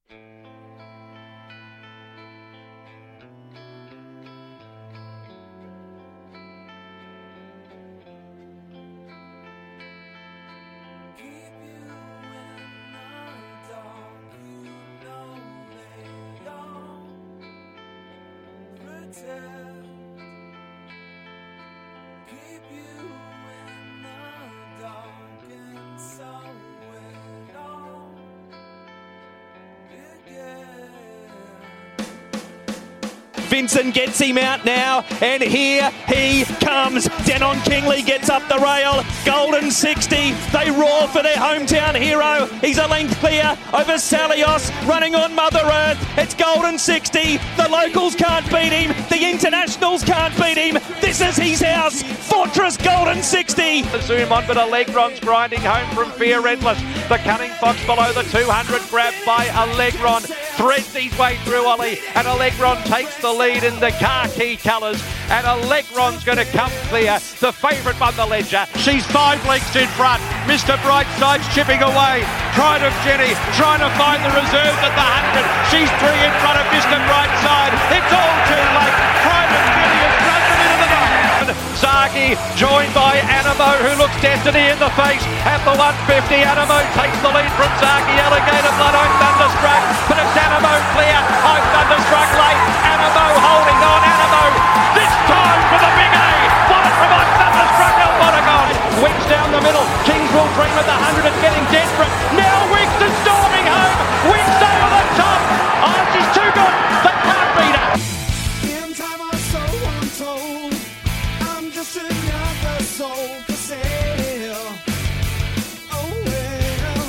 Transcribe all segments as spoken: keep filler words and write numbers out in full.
Vincent gets him out now, and here he comes. Denon Kingley gets up the rail. Golden sixty. They roar for their hometown hero. He's a length clear over Salios, running on Mother Earth. It's Golden sixty. The locals can't beat him. The internationals can't beat him. This is his house. Fortress Golden sixty. The zoom on, but Allegron's grinding home from Fear Endless. The Cunning Fox below the two hundred, grabbed by Allegron. Threads his way through Ollie, and Allegron takes the lead in the khaki colours, and Allegron's going to come clear, the favourite on the ledger. She's five lengths in front. Mister Brightside's chipping away. Pride of Jenny trying to find the reserves at the one hundred. She's three in front of Mister Brightside. It's all too late. Pride of Jenny has thrown them into the night. Zaki joined by Animo, who looks destiny in the face at the one fifty. Animo takes the lead from Zaki. Alligator Blood, I'm thunderstruck, but it's Animo clear. I'm thunderstruck late. Animo holding on. Animo this time for the big A. One from I'm thunderstruck. El Monagon Wicks down the middle. Kings will dream at the one hundred and getting desperate. Now Wicks is storming home. Wicks over the top. Oh, she's too good. They can't beat her. In time I so untold. I'm just another soul for sale. Oh well.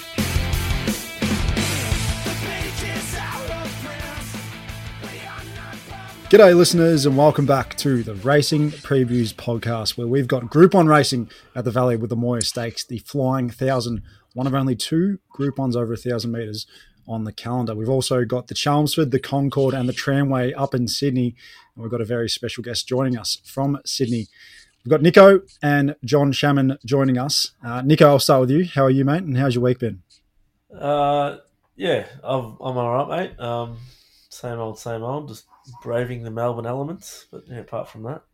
The page is out of print. We are not. G'day listeners and welcome back to the Racing Previews podcast, where we've got Group one racing at the Valley with the Moir Stakes, the Flying Thousand, one of only two Group ones over a thousand metres on the calendar. We've also got the Chelmsford, the Concord and the Tramway up in Sydney, and we've got a very special guest joining us from Sydney. We've got Nico and John Shamman joining us. Uh, Nico, I'll start with you. How are you, mate, and how's your week been? Uh, yeah, I'm, I'm all right, mate. Um, same old, same old. Just braving the Melbourne elements, but yeah, apart from that,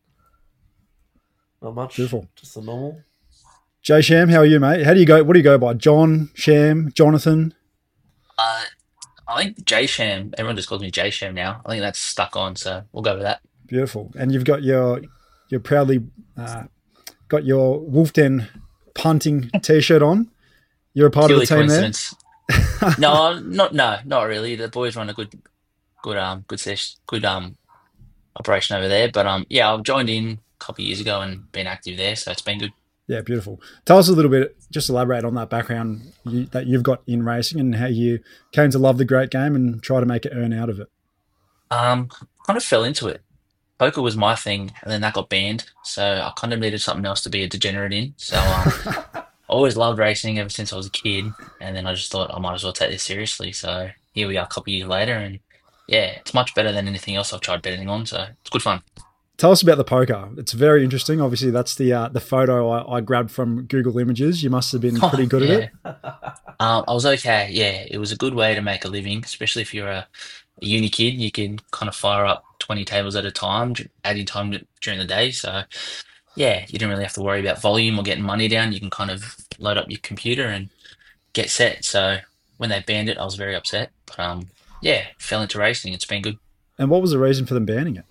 not much. Beautiful. Just the normal. Jay Sham, how are you, mate? How do you go? What do you go by? John, Sham, Jonathan? Uh, I think J Sham. Everyone just calls me J Sham now. I think that's stuck on, so we'll go with that. Beautiful. And you've got your, you're proudly uh, got your Wolf Den punting T-shirt on. You're a part Purely of the team coincidence. no, not no, not really. The boys run a good, good um, good sesh, good um, operation over there. But um, yeah, I've joined in a couple of years ago and been active there, so it's been good. Yeah, beautiful. Tell us a little bit, just elaborate on that background you, that you've got in racing and how you came to love the great game and try to make it earn out of it. Um, kind of fell into it. Poker was my thing, and then that got banned, so I kind of needed something else to be a degenerate in. So um, I always loved racing ever since I was a kid, and then I just thought I might as well take this seriously. So here we are a couple of years later, and yeah, it's much better than anything else I've tried betting on, so it's good fun. Tell us about the poker. It's very interesting. Obviously, that's the uh, the photo I, I grabbed from Google Images. You must have been pretty good yeah. at it. Um, I was okay, yeah. It was a good way to make a living, especially if you're a, a uni kid. You can kind of fire up twenty tables at a time, adding time to, during the day. So, yeah, you didn't really have to worry about volume or getting money down. You can kind of load up your computer and get set. So when they banned it, I was very upset. But, um, yeah, fell into racing. It's been good. And what was the reason for them banning it?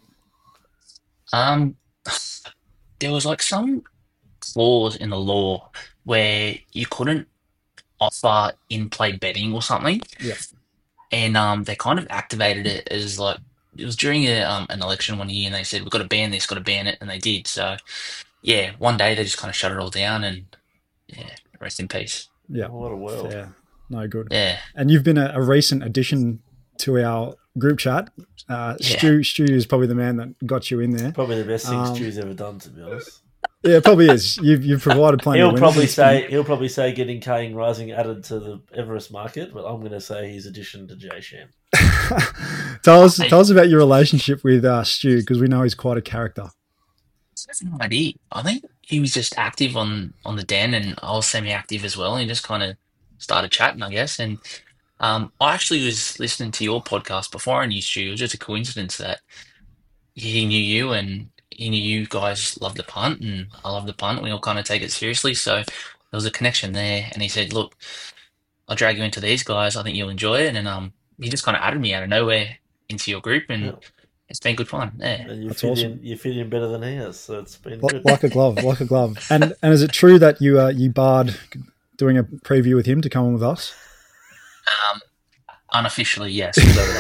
Um, there was like some clause in the law where you couldn't offer in-play betting or something. Yeah. And um, they kind of activated it as like, it was during a, um, an election one year and they said, we've got to ban this, got to ban it. And they did. So, yeah, one day they just kind of shut it all down and, yeah, rest in peace. Yeah. What a world. Yeah. No good. Yeah. And you've been a, a recent addition to our group chat. Uh, Yeah. Stu, Stu is probably the man that got you in there. Probably the best thing Um, Stu's ever done, to be honest. Yeah, it probably is. You've you've provided plenty. He'll of winners. probably It's been- say he'll probably say getting Kane Rising added to the Everest market, but I'm going to say his addition to J Sham. tell us tell us about your relationship with uh, Stu, because we know he's quite a character. I have no idea. I think he was just active on, on the den and I was semi-active as well. And he just kind of started chatting, I guess. And Um, I actually was listening to your podcast before I knew Stu. It was just a coincidence that he knew you and he knew you guys love the punt and I love the punt. We all kind of take it seriously. So there was a connection there. And he said, look, I'll drag you into these guys. I think you'll enjoy it. And um, he just kind of added me out of nowhere into your group Yeah. and it's been good fun. Yeah. And you That's fit awesome. in. You fit in better than he has, so it's been Like, good. like a glove, like a glove. And and is it true that you uh, you barred doing a preview with him to come on with us? Um, unofficially, yes. we'll go with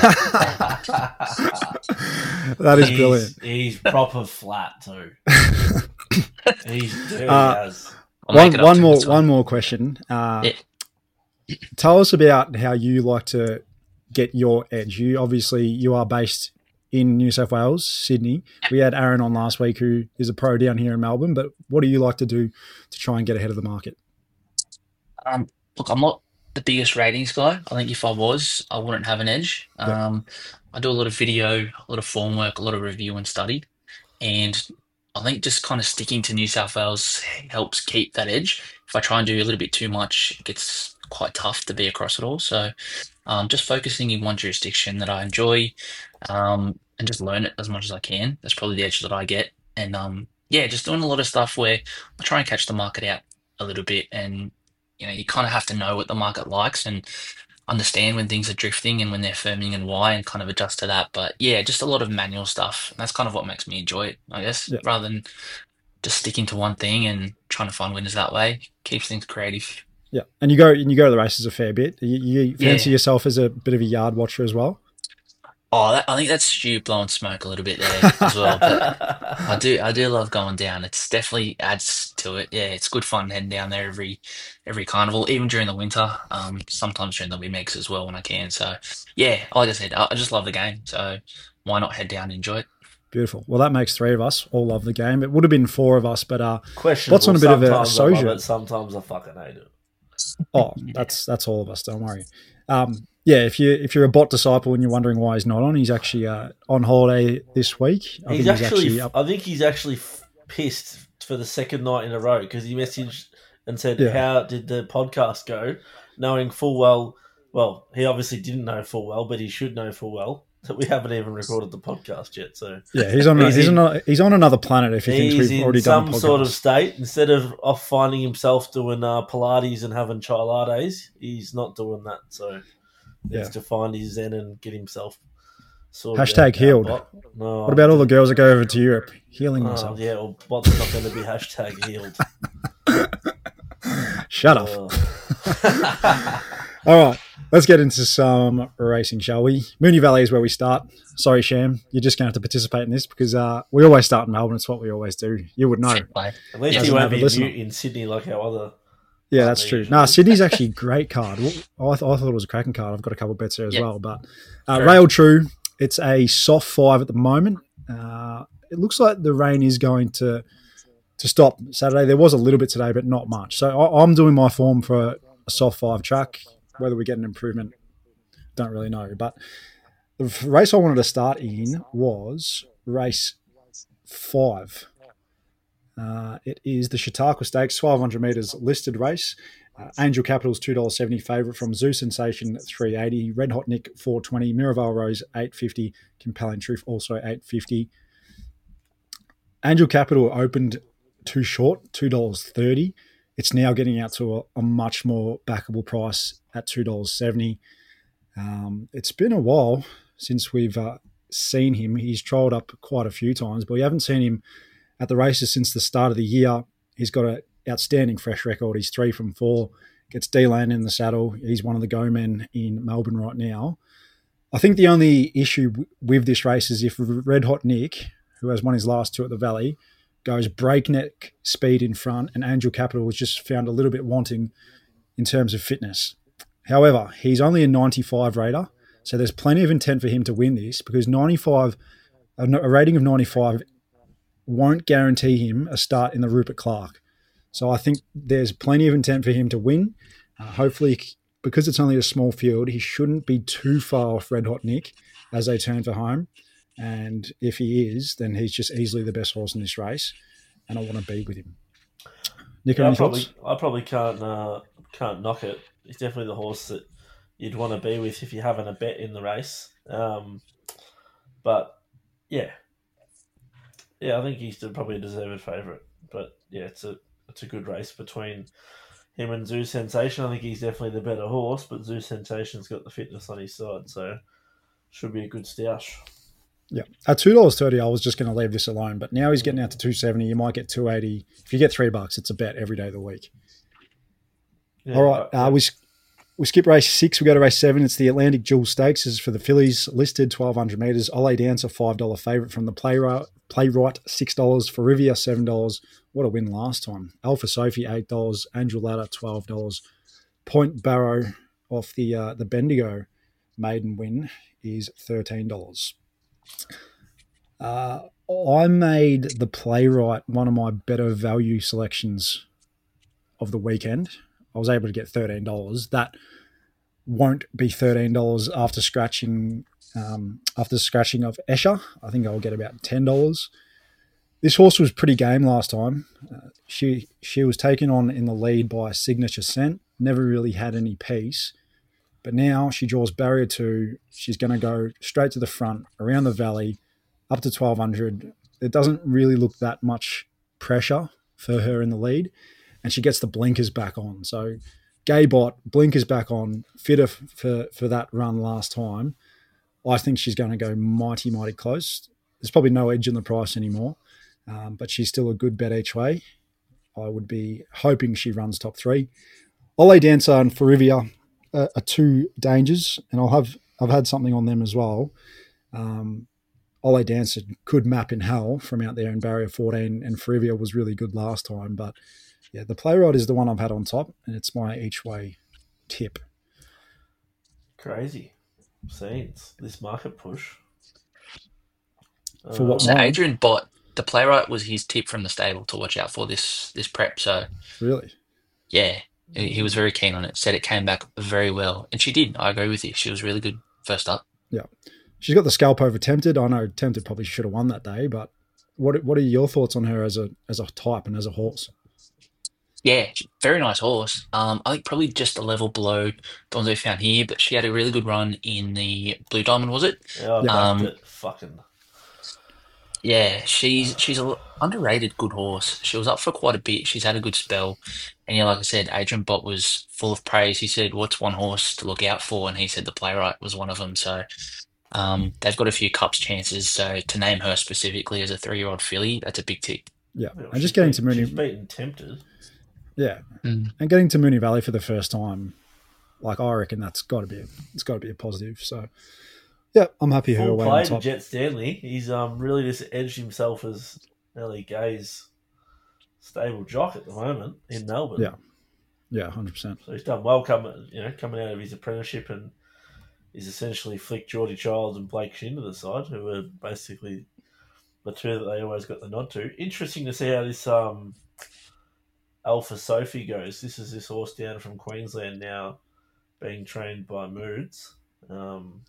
that. That is he's, brilliant. He's proper flat too. He's dirty Uh, as. I'll make One it up one to him more this one more question. Uh, Yeah. Tell us about how you like to get your edge. You obviously you are based in New South Wales, Sydney. We had Aaron on last week, who is a pro down here in Melbourne. But what do you like to do to try and get ahead of the market? Um, look, I'm not the biggest ratings guy. I think if I was, I wouldn't have an edge. Yep. Um, I do a lot of video, a lot of form work, a lot of review and study. And I think just kind of sticking to New South Wales helps keep that edge. If I try and do a little bit too much, it gets quite tough to be across it all. So um, just focusing in one jurisdiction that I enjoy um, and just learn it as much as I can. That's probably the edge that I get. And um, yeah, just doing a lot of stuff where I try and catch the market out a little bit. And, you know, you kind of have to know what the market likes and understand when things are drifting and when they're firming and why and kind of adjust to that. But yeah, just a lot of manual stuff. And that's kind of what makes me enjoy it, I guess, Yeah. rather than just sticking to one thing and trying to find winners that way. Keeps things creative. Yeah, and you go and you go to the races a fair bit. You, you fancy Yeah. yourself as a bit of a yard watcher as well. Oh, that, I think that's Stu blowing smoke a little bit there as well. But I do, I do love going down. It's definitely adds to it. Yeah, it's good fun heading down there every every carnival, even during the winter. Um, sometimes during the wee megs as well when I can. So yeah, like I said, I, I just love the game. So why not head down and enjoy it? Beautiful. Well, that makes three of us. All love the game. It would have been four of us, but uh, Questionable. What's on a bit of a Sometimes I love sojourn? it, Sometimes I fucking hate it. oh, that's that's all of us. Don't worry. Um, yeah, if you if you're a bot disciple and you're wondering why he's not on, he's actually uh, on holiday this week. I He's think actually, up. I think he's actually f- pissed for the second night in a row because he messaged and said, Yeah. "How did the podcast go?" Knowing full well, well, he obviously didn't know full well, but he should know full well that we haven't even recorded the podcast yet. So Yeah, he's on. He's he's, in- on a, he's on another planet. If he thinks he's we've in already done some a podcast. sort of state. Instead of off finding himself doing uh, Pilates and having chai lattes, he's not doing that. So he needs Yeah. to find his zen and get himself sorted. Hashtag out. healed. Bot. No, What about all the girls that go over to Europe healing Oh, themselves? yeah, well, bot's not going to be hashtag healed. Shut up. Uh, All right, let's get into some racing, shall we? Moonee Valley is where we start. Sorry, Sham, you're just going to have to participate in this because uh, we always start in Melbourne. It's what we always do. You would know. Fair play. At least Yeah. he Doesn't won't have a be listener. mute in Sydney like our other. Yeah, Oh, that's they true. usually No, do. Sydney's actually a great card. Well, I, th- I thought it was a cracking card. I've got a couple of bets there as Yeah. well. But uh, Sure. Rail True, it's a soft five at the moment. Uh, it looks like the rain is going to to stop Saturday. There was a little bit today, but not much. So I, I'm doing my form for a soft five track. Whether we get an improvement, don't really know. But the f- race I wanted to start in was race five. Uh, it is the Chautauqua Stakes, twelve hundred metres listed race. Uh, Angel Capital's two dollars seventy favourite from Zoo Sensation three eighty, Red Hot Nick four twenty, Miraval Rose eight fifty, Compelling Truth also eight fifty. Angel Capital opened too short, two dollars thirty. It's now getting out to a, a much more backable price at two dollars seventy. Um, it's been a while since we've uh, seen him. He's trialled up quite a few times, but we haven't seen him at the races since the start of the year. He's got an outstanding fresh record. He's three from four, gets D-Land in the saddle. He's one of the go men in Melbourne right now. I think the only issue w- with this race is if Red Hot Nick, who has won his last two at the Valley, goes breakneck speed in front, and Angel Capital was just found a little bit wanting in terms of fitness. However, he's only a ninety-five rater, so there's plenty of intent for him to win this because ninety-five, a a rating of ninety-five won't guarantee him a start in the Rupert Clark. So I think there's plenty of intent for him to win. Uh, hopefully, because it's only a small field, he shouldn't be too far off Red Hot Nick as they turn for home. And if he is, then he's just easily the best horse in this race, and I want to be with him. Nick, Yeah, I any probably, thoughts? I probably can't uh, can't knock it. He's definitely the horse that you'd want to be with if you're having a bet in the race. Um, but yeah, yeah, I think he's probably a deserved favourite. But yeah, it's a it's a good race between him and Zoo Sensation. I think he's definitely the better horse, but Zoo Sensation's got the fitness on his side, so should be a good stoush. Yeah, at two dollars thirty, I was just going to leave this alone, but now he's getting out to two seventy. You might get two eighty. If you get three bucks, it's a bet every day of the week. Yeah, All right, uh, we we skip race six. We go to race seven. It's the Atlantic Jewel Stakes. This is for the fillies, listed twelve hundred metres. Ole Dancer, five dollar favourite from the Playwright. Playwright, six dollars. For Rivia, seven dollars. What a win last time. Alpha Sophie, eight dollars. Angel Ladder, twelve dollars. Point Barrow off the uh, the Bendigo maiden win is thirteen dollars. Uh, I made the Playwright one of my better value selections of the weekend. I was able to get thirteen dollars. That won't be thirteen dollars after scratching um, after scratching of Escher. I think I'll get about ten dollars. This horse was pretty game last time. Uh, she she was taken on in the lead by Signature Scent. Never really had any pace. But now she draws barrier two. She's going to go straight to the front, around the valley, up to twelve hundred. It doesn't really look that much pressure for her in the lead. And she gets the blinkers back on. So Gaybot, blinkers back on, fitter for, for that run last time. I think she's going to go mighty, mighty close. There's probably no edge in the price anymore, um, but she's still a good bet each way. I would be hoping she runs top three. Ole Dancer and Farivia are, are two dangers, and I'll have I've had something on them as well. Um, Ole Dancer could map in hell from out there in barrier fourteen, and Farivia was really good last time, but yeah, the Playwright is the one I've had on top, and it's my each way tip. Crazy scenes, this market push. For what So mine? Adrian Bott, the Playwright was his tip from the stable to watch out for this this prep. So Really? yeah, he, he was very keen on it. Said it came back very well, and she did. I agree with you. She was really good first up. Yeah. She's got the scalp over Tempted. I know Tempted probably should have won that day, but what what are your thoughts on her as a as a type and as a horse? Yeah, very nice horse. Um, I think probably just a level below the ones we found here, but she had a really good run in the Blue Diamond, was it? Yeah, I backed Um, it. Fucking. Yeah, she's she's a underrated good horse. She was up for quite a bit. She's had a good spell, and yeah, like I said, Adrian Bott was full of praise. He said, "What's one horse to look out for?" And he said the Playwright was one of them. So um, they've got a few cups chances. So to name her specifically as a three-year-old filly, that's a big tick. Yeah. Well, And just she's getting beat- to Mooney She's beaten Tempted. Yeah. Mm. And getting to Mooney Valley for the first time, like I reckon that's gotta be a, it's gotta be a positive. So yeah, I'm happy her Full away on play to top. Jet Stanley. He's um really just edged himself as Ellie Gay's stable jock at the moment in Melbourne. Yeah. Yeah, one hundred percent. So he's done well coming, you know, coming out of his apprenticeship, and he's essentially flicked Geordie Childs and Blake Shin to the side, who are basically the two that they always got the nod to. Interesting to see how this um Alpha Sophie goes. This is this horse down from Queensland now, being trained by Moods. Um,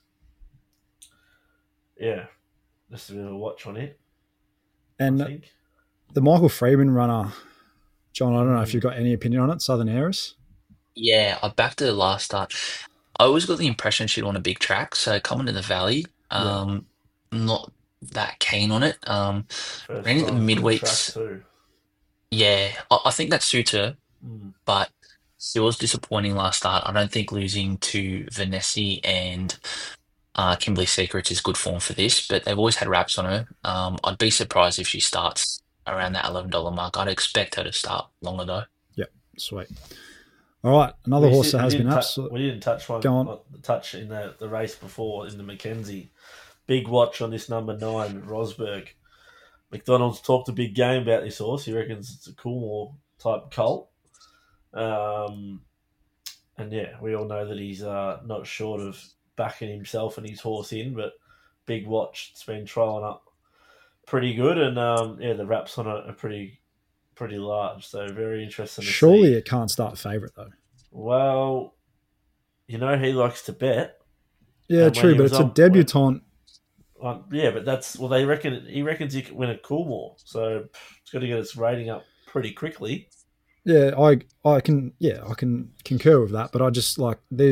yeah, just a bit of a watch on it. And I think. the Michael Freeman runner, John, I don't know if Mm. you've got any opinion on it, Southern Heiress. Yeah, I backed her last start. I always got the impression she'd want a big track, so coming to the Valley, Yeah. um, not that keen on it. Um, First ran at the time, good midweeks. track too. Yeah, I, I think that suits her, Mm. but it was disappointing last start. I don't think losing to Vanessa and uh, Kimberly Secrets is good form for this, but they've always had wraps on her. Um, I'd be surprised if she starts around that eleven dollar mark. I'd expect her to start longer though. Yep, sweet. All right, another We horse sit- that we has didn't been tou- absolutely. We didn't touch one. Go on. uh, Touch in the, the race before in the Mackenzie. Big watch on this number nine, Rosberg. McDonald's talked a big game about this horse. He reckons it's a Coolmore type colt. Um, and yeah, we all know that he's uh, not short of backing himself and his horse in, but big watch. It's been trialling up pretty good, and um, yeah, the wraps on it are pretty pretty large. So very interesting to Surely see. it can't start favourite though. Well, you know he likes to bet. Yeah, And when true, he but was it's a on- debutante. Um, yeah, but that's well. They reckon he reckons he can win at Coolmore, so pff, it's got to get its rating up pretty quickly. Yeah, I I can yeah I can concur with that, but I just like there's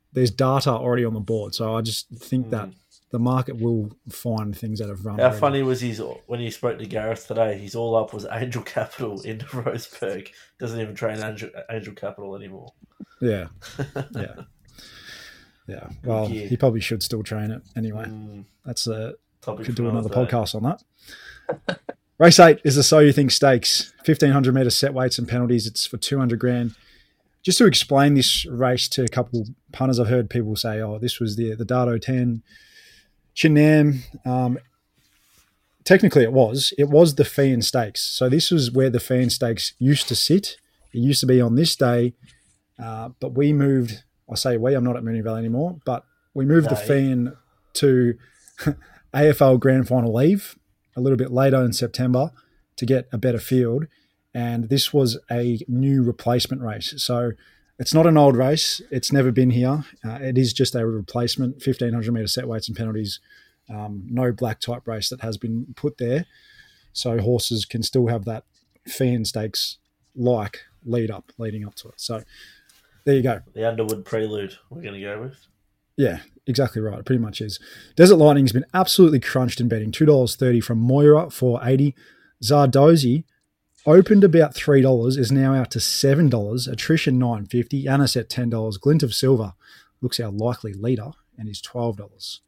there's data already on the board. So I just think Mm. that the market will find things that have run. How already. funny was his when he spoke to Gareth today? His all up was Angel Capital into Roseburg. Doesn't even train Angel, Angel Capital anymore. Yeah, yeah, yeah. Well, gear. he probably should still train it anyway. Mm, That's a topic could for do another day. podcast on that. Race eight is the So You Think Stakes, fifteen hundred meter set weights and penalties. It's for two hundred grand. Just to explain this race to a couple punters, I've heard people say, "Oh, this was the the Dardo ten, Chinam." Um, technically, it was. It was the Feehan Stakes. So this was where the Feehan Stakes used to sit. It used to be on this day, uh, but we moved. I say we. I'm not at Moonee Valley anymore, but we moved the No. Feehan to A F L Grand Final Eve a little bit later in September to get a better field. And this was a new replacement race. So it's not an old race. It's never been here. Uh, it is just a replacement, fifteen hundred metre set weights and penalties. Um, no black type race that has been put there. So horses can still have that Feehan Stakes like lead up, leading up to it. So there you go. The Underwood Prelude we're going to go with. Yeah, exactly right. It pretty much is. Desert Lightning's been absolutely crunched in betting. two dollars thirty from Moira, four eighty. Zardozi opened about three dollars, is now out to seven dollars. Attrition, nine fifty. Anisette, ten dollars. Glint of Silver looks our likely leader and is twelve dollars.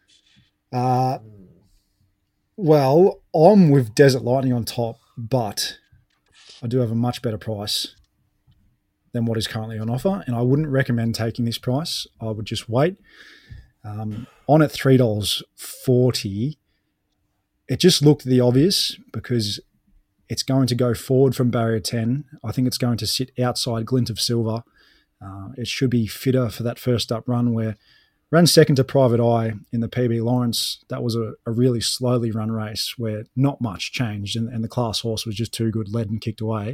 Uh, well, I'm with Desert Lightning on top, but I do have a much better price than what is currently on offer, and I wouldn't recommend taking this price. I would just wait. Um, on at three dollars forty, it just looked the obvious because it's going to go forward from barrier ten. I think it's going to sit outside Glint of Silver. Uh, it should be fitter for that first up run where ran second to Private Eye in the P B Lawrence. That was a, a really slowly run race where not much changed and, and the class horse was just too good, led and kicked away.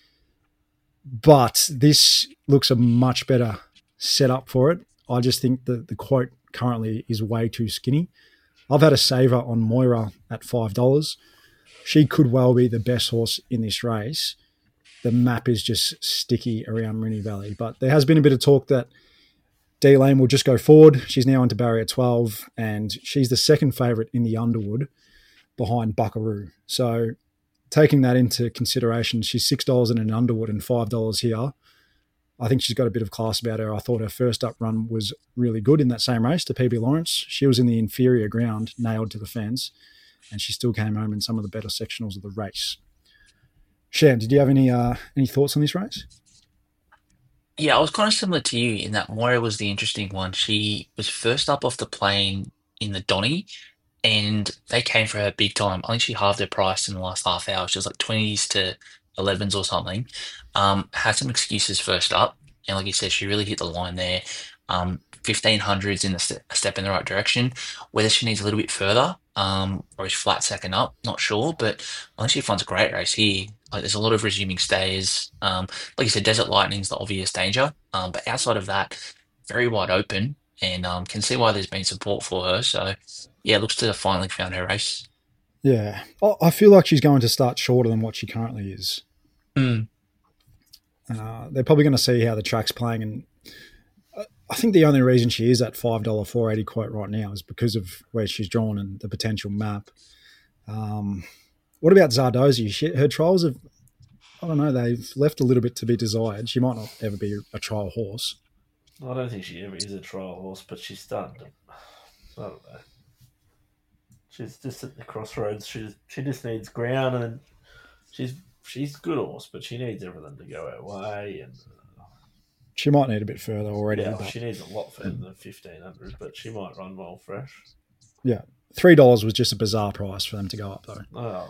But this looks a much better setup for it. I just think that the quote currently is way too skinny. I've had a saver on Moira at five dollars. She could well be the best horse in this race. The map is just sticky around Moonee Valley. But there has been a bit of talk that D-Lane will just go forward. She's now into barrier twelve, and she's the second favourite in the Underwood behind Buckaroo. So taking that into consideration, she's six dollars in an Underwood and five dollars here. I think she's got a bit of class about her. I thought her first up run was really good in that same race to P B Lawrence. She was in the inferior ground, nailed to the fence, and she still came home in some of the better sectionals of the race. Shan, did you have any uh, any thoughts on this race? Yeah, I was kind of similar to you in that Moira was the interesting one. She was first up off the plane in the Donny, and they came for her big time. I think she halved her price in the last half hour. She was like twenties to elevens or something. Um, had some excuses first up, and like you said, she really hit the line there. Um, fifteen hundreds in a step, a step in the right direction. Whether she needs a little bit further, um, or is flat second up, not sure. But I think she finds a great race here. Like, there's a lot of resuming stays. Um, like you said, Desert Lightning's the obvious danger. Um, but outside of that, very wide open, and um, can see why there's been support for her. So yeah, looks to have finally found her race. Yeah. I I feel like she's going to start shorter than what she currently is. Mm. Uh, they're probably going to see how the track's playing, and I think the only reason she is at five dollars four eighty quote right now is because of where she's drawn and the potential map. Um, what about Zardozi? She, her trials have, I don't know, they've left a little bit to be desired. She might not ever be a trial horse. I don't think she ever is a trial horse, but she's starting to. I don't know. She's just at the crossroads. She she just needs ground, and she's she's a good horse, but she needs everything to go her way. And uh, She might need a bit further already. yeah, but she needs a lot further than fifteen hundred, but she might run well fresh. yeah, three dollars was just a bizarre price for them to go up, though. Oh,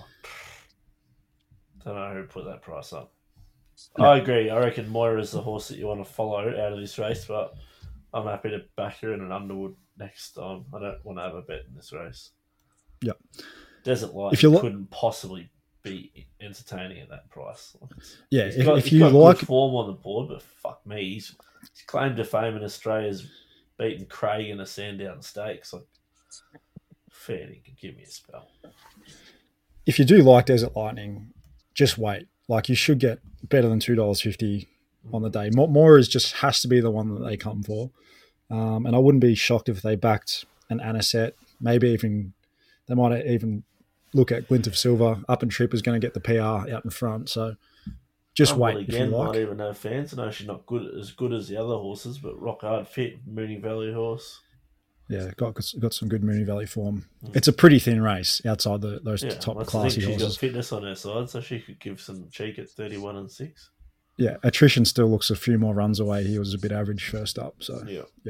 don't know who put that price up. I agree. I reckon Moira's the horse that you want to follow out of this race, but I'm happy to back her in an Underwood next time. I don't want to have a bet in this race. Yeah. Desert Light If you lo- couldn't possibly be entertaining at that price. Yeah, He's if, got, if he's you got like, good form on the board, but fuck me, he's, his claim to fame in Australia is beating Craig in a Sandown Stakes. Like, fair, he could give me a spell. if you do like Desert Lightning, just wait. Like, you should get better than two dollars fifty on the day. Mo- Moira's just has to be the one that they come for. Um, and I wouldn't be shocked if they backed an Anisette. Maybe even they might even look at Glint of Silver. Up and Trip is going to get the P R out in front. So just Rumble wait if you again like. might even have fans. I know she's not good as good as the other horses, but rock hard fit, Mooney Valley horse. Yeah, got got some good Mooney Valley form. It's a pretty thin race outside the, those Yeah, top that's the classy thing, she's horses. got fitness on her side, so she could give some cheek at thirty-one and six. Yeah, Attrition still looks a few more runs away. He was a bit average first up. So Yeah. yeah.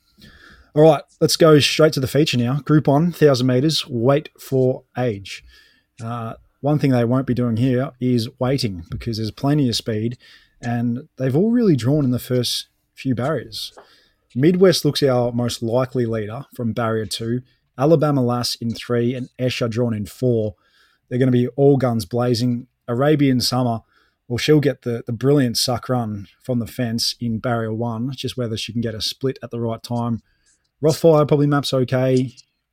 All right, let's go straight to the feature now. Group one, one thousand metres, weight for age. Uh, one thing they won't be doing here is waiting because there's plenty of speed and they've all really drawn in the first few barriers. Midwest looks our most likely leader from barrier two. Alabama Lass in three and Escher drawn in four. They're going to be all guns blazing. Arabian Summer, well, she'll get the, the brilliant suck run from the fence in barrier one, just whether she can get a split at the right time. Rothfire probably maps okay.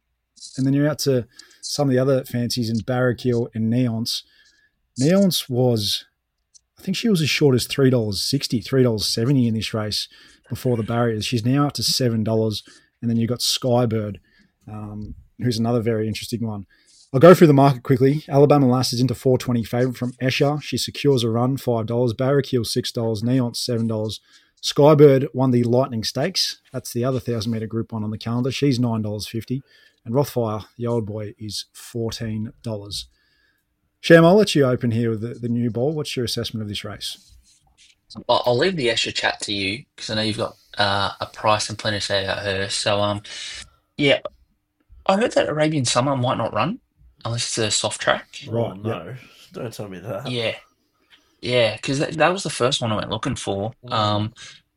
And then you're out to some of the other fancies in Barrakill and Neons. Neons was, I think she was as short as three dollars sixty, three dollars seventy in this race before the barriers. She's now up to seven dollars. And then you've got Skybird, um, who's another very interesting one. I'll go through the market quickly. Alabama Lass is into four twenty favourite from Escher. She secures a run, five dollars. Barrakill, six dollars. Neon, seven dollars. Skybird won the Lightning Stakes. That's the other one thousand metre group one on the calendar. She's nine dollars fifty. And Rothfire, the old boy, is fourteen dollars. Sham, I'll let you open here with the, the new ball. What's your assessment of this race? I'll I'll leave the Escher chat to you because I know you've got uh, a price and plenty to say about her. So, um, yeah, I heard that Arabian Summer might not run unless it's a soft track. Right, Oh, no. Don't tell me that. Yeah, yeah, because that, that was the first one I went looking for. Um,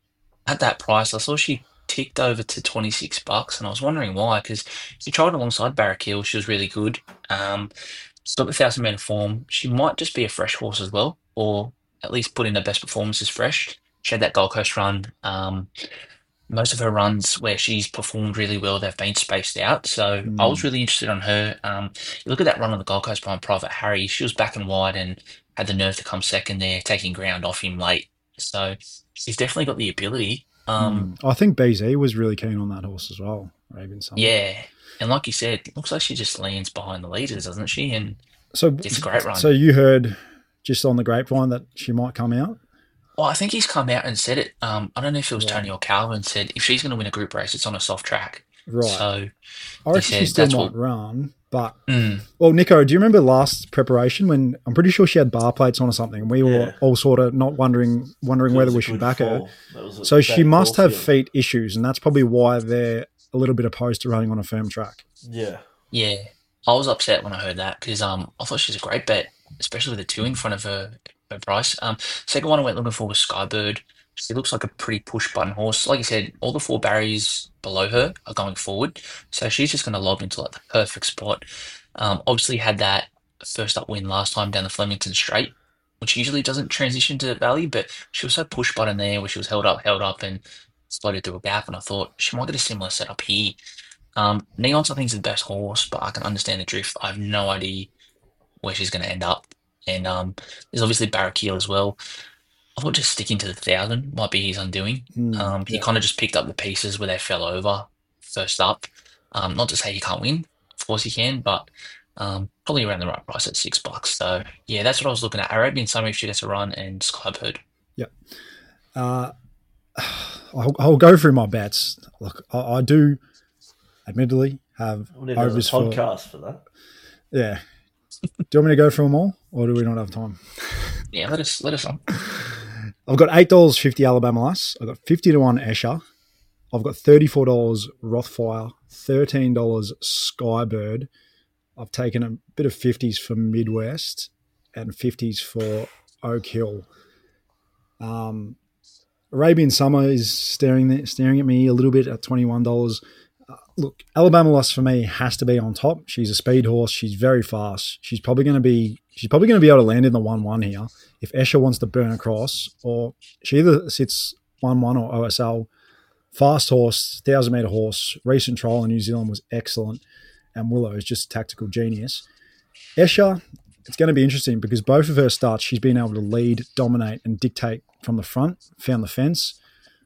at that price, I saw she ticked over to twenty-six bucks, and I was wondering why. Because she tried alongside Barrakill, she was really good. Um, she's got the thousand meter form. She might just be a fresh horse as well, or at least put in her best performances fresh. She had that Gold Coast run. Um, most of her runs where she's performed really well, they've been spaced out. So I was really interested on her. Um, you look at that run on the Gold Coast by Private Harry. She was back and wide and had the nerve to come second there, taking ground off him late. So she's definitely got the ability. Um, I think B Z was really keen on that horse as well, Arabian Summer. yeah, and like you said, it looks like she just leans behind the leaders, doesn't she? And So, it's a great run. so you heard just on the grapevine that she might come out? Well, I think he's come out and said it. Um, I don't know if it was Tony or Calvin said if she's going to win a group race, it's on a soft track. Right. So I he reckon she said still that's might what. run, but Mm, well, Nico, do you remember last preparation when I'm pretty sure she had bar plates on or something, and we were Yeah. all sort of not wondering wondering That whether was a we should good back her. fall. That was a So she bad must fall have for him. feet issues, and that's probably why they're a little bit opposed to running on a firm track. Yeah. yeah, I was upset when I heard that because um, I thought she's a great bet, especially with the two in front of her, her price. Um, second one I went looking for was Skybird. She looks like a pretty push button horse. Like you said, all the four barriers below her are going forward, so she's just going to lob into like the perfect spot. Um, obviously had that first up win last time down the Flemington Straight, which usually doesn't transition to Valley, but she was so push button there where she was held up, held up, and floated through a gap, and I thought she might get a similar setup here. Um, Neon's I think is the best horse, but I can understand the drift. I have no idea where she's going to end up. And um, there's obviously Barrakill as well. I thought just sticking to the thousand might be his undoing. Hmm, Um, he yeah. kind of just picked up the pieces where they fell over first up. Um, not to say he can't win, of course he can, but um, probably around the right price at six bucks. So yeah, that's what I was looking at. Arabian Summer if she gets a run, and Skybird. Uh, I'll, I'll go through my bets. Look, I, I do, admittedly, have We need another overs for. podcast for that. Yeah. Do you want me to go through them all, or do we not have time? Yeah, let us let us on. I've got eight dollars fifty Alabama Lass. I've got fifty to one Escher. I've got thirty-four dollars Rothfire, thirteen dollars Skybird. I've taken a bit of fifties for Midwest and fifties for Oak Hill. Um, Arabian Summer is staring there, staring at me a little bit at twenty-one dollars. Uh, look, Alabama Loss for me has to be on top. She's a speed horse. She's very fast. She's probably going to be she's probably going to be able to land in the one one here if Escher wants to burn across, or she either sits one one or O S L. Fast horse, one thousand metre horse. Recent trial in New Zealand was excellent, and Willow is just a tactical genius. Escher, it's going to be interesting because both of her starts, she's been able to lead, dominate, and dictate from the front, found the fence.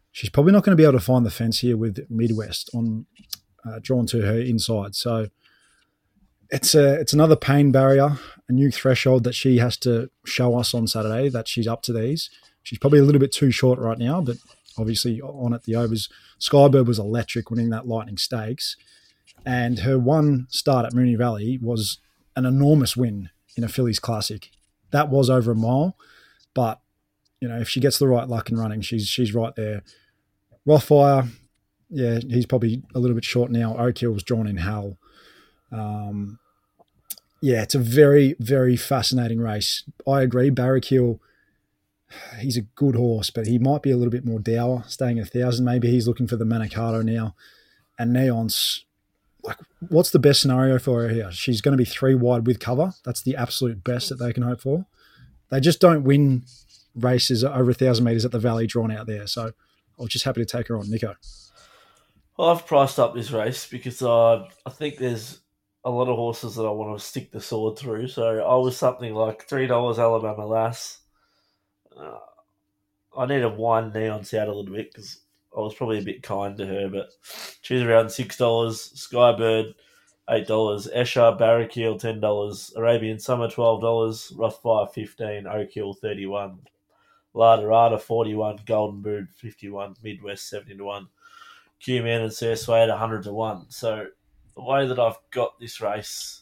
she's probably not going to be able to find the fence here with Midwest on uh, drawn to her inside. So it's a it's another pain barrier, a new threshold that she has to show us on Saturday that she's up to these. She's probably a little bit too short right now, but obviously on at the overs. Skybird was electric winning that Lightning Stakes, and her one start at Moonee Valley was an enormous win in a Phillies Classic. That was over a mile, but you know, if she gets the right luck and running, she's she's right there. Rothfire, yeah, he's probably a little bit short now. Oak Hill's drawn in hell. Um, yeah, it's a very, very fascinating race. I agree. Barrack Hill, he's a good horse, but he might be a little bit more dour, staying a thousand. Maybe he's looking for the Manicato now. And Neon's, like, what's the best scenario for her here? She's going to be three wide with cover. That's the absolute best that they can hope for. They just don't win races over a thousand metres at the Valley drawn out there. So I was just happy to take her on. Nico. Well, I've priced up this race because uh, I think there's a lot of horses that I want to stick the sword through. So I was something like three dollars Alabama Lass. Uh, I need to wind Neon's out a little bit because I was probably a bit kind to her, but she's around six dollars. Skybird, eight dollars. Escher, Barrack Hill, ten dollars. Arabian Summer, twelve dollars. Rothfire, fifteen dollars. Oak Hill, thirty-one dollars. Ladarada, forty-one dollars. Golden Bird, fifty-one dollars. Midwest, seventy to one. Q-Man and Sir Swade, one hundred to one. So the way that I've got this race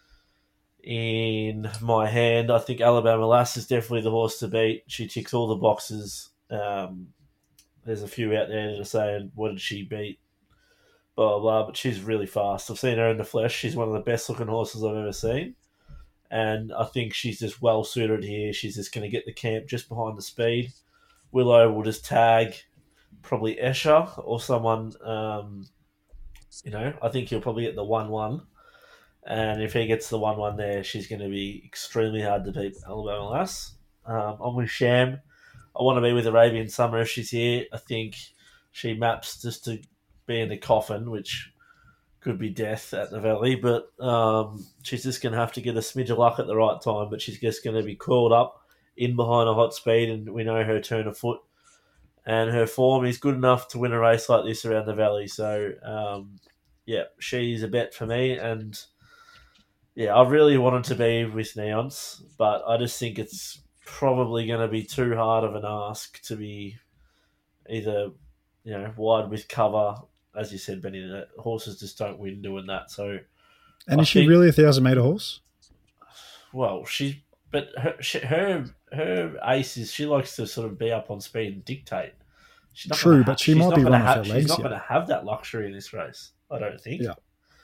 in my hand, I think Alabama Lass is definitely the horse to beat. She ticks all the boxes. Um, there's a few out there that are saying, what did she beat? Blah, blah, blah. But she's really fast. I've seen her in the flesh. She's one of the best looking horses I've ever seen. And I think she's just well suited here. She's just going to get the camp just behind the speed. Willow will just tag probably Escher or someone, um, you know, I think he'll probably get the one one. And if he gets the one one there, she's going to be extremely hard to beat Alabama Lass. Um, I'm with Sham. I want to be with Arabian Summer if she's here. I think she maps just to be in the coffin, which could be death at the Valley. But um, she's just going to have to get a smidge of luck at the right time. But she's just going to be coiled up in behind a hot speed, and we know her turn of foot. And her form is good enough to win a race like this around the Valley. So, um, yeah, she's a bet for me. And, yeah, I really wanted to be with Neons, but I just think it's probably going to be too hard of an ask to be either, you know, wide with cover. As you said, Benny, the horses just don't win doing that. So, And I is she think- really a thousand metre horse? Well, she, but her, she, her, her ace is she likes to sort of be up on speed and dictate. She's not True, gonna but ha- she she's might not be gonna running off have, her legs She's not yet. going to have that luxury in this race, I don't think. Yeah.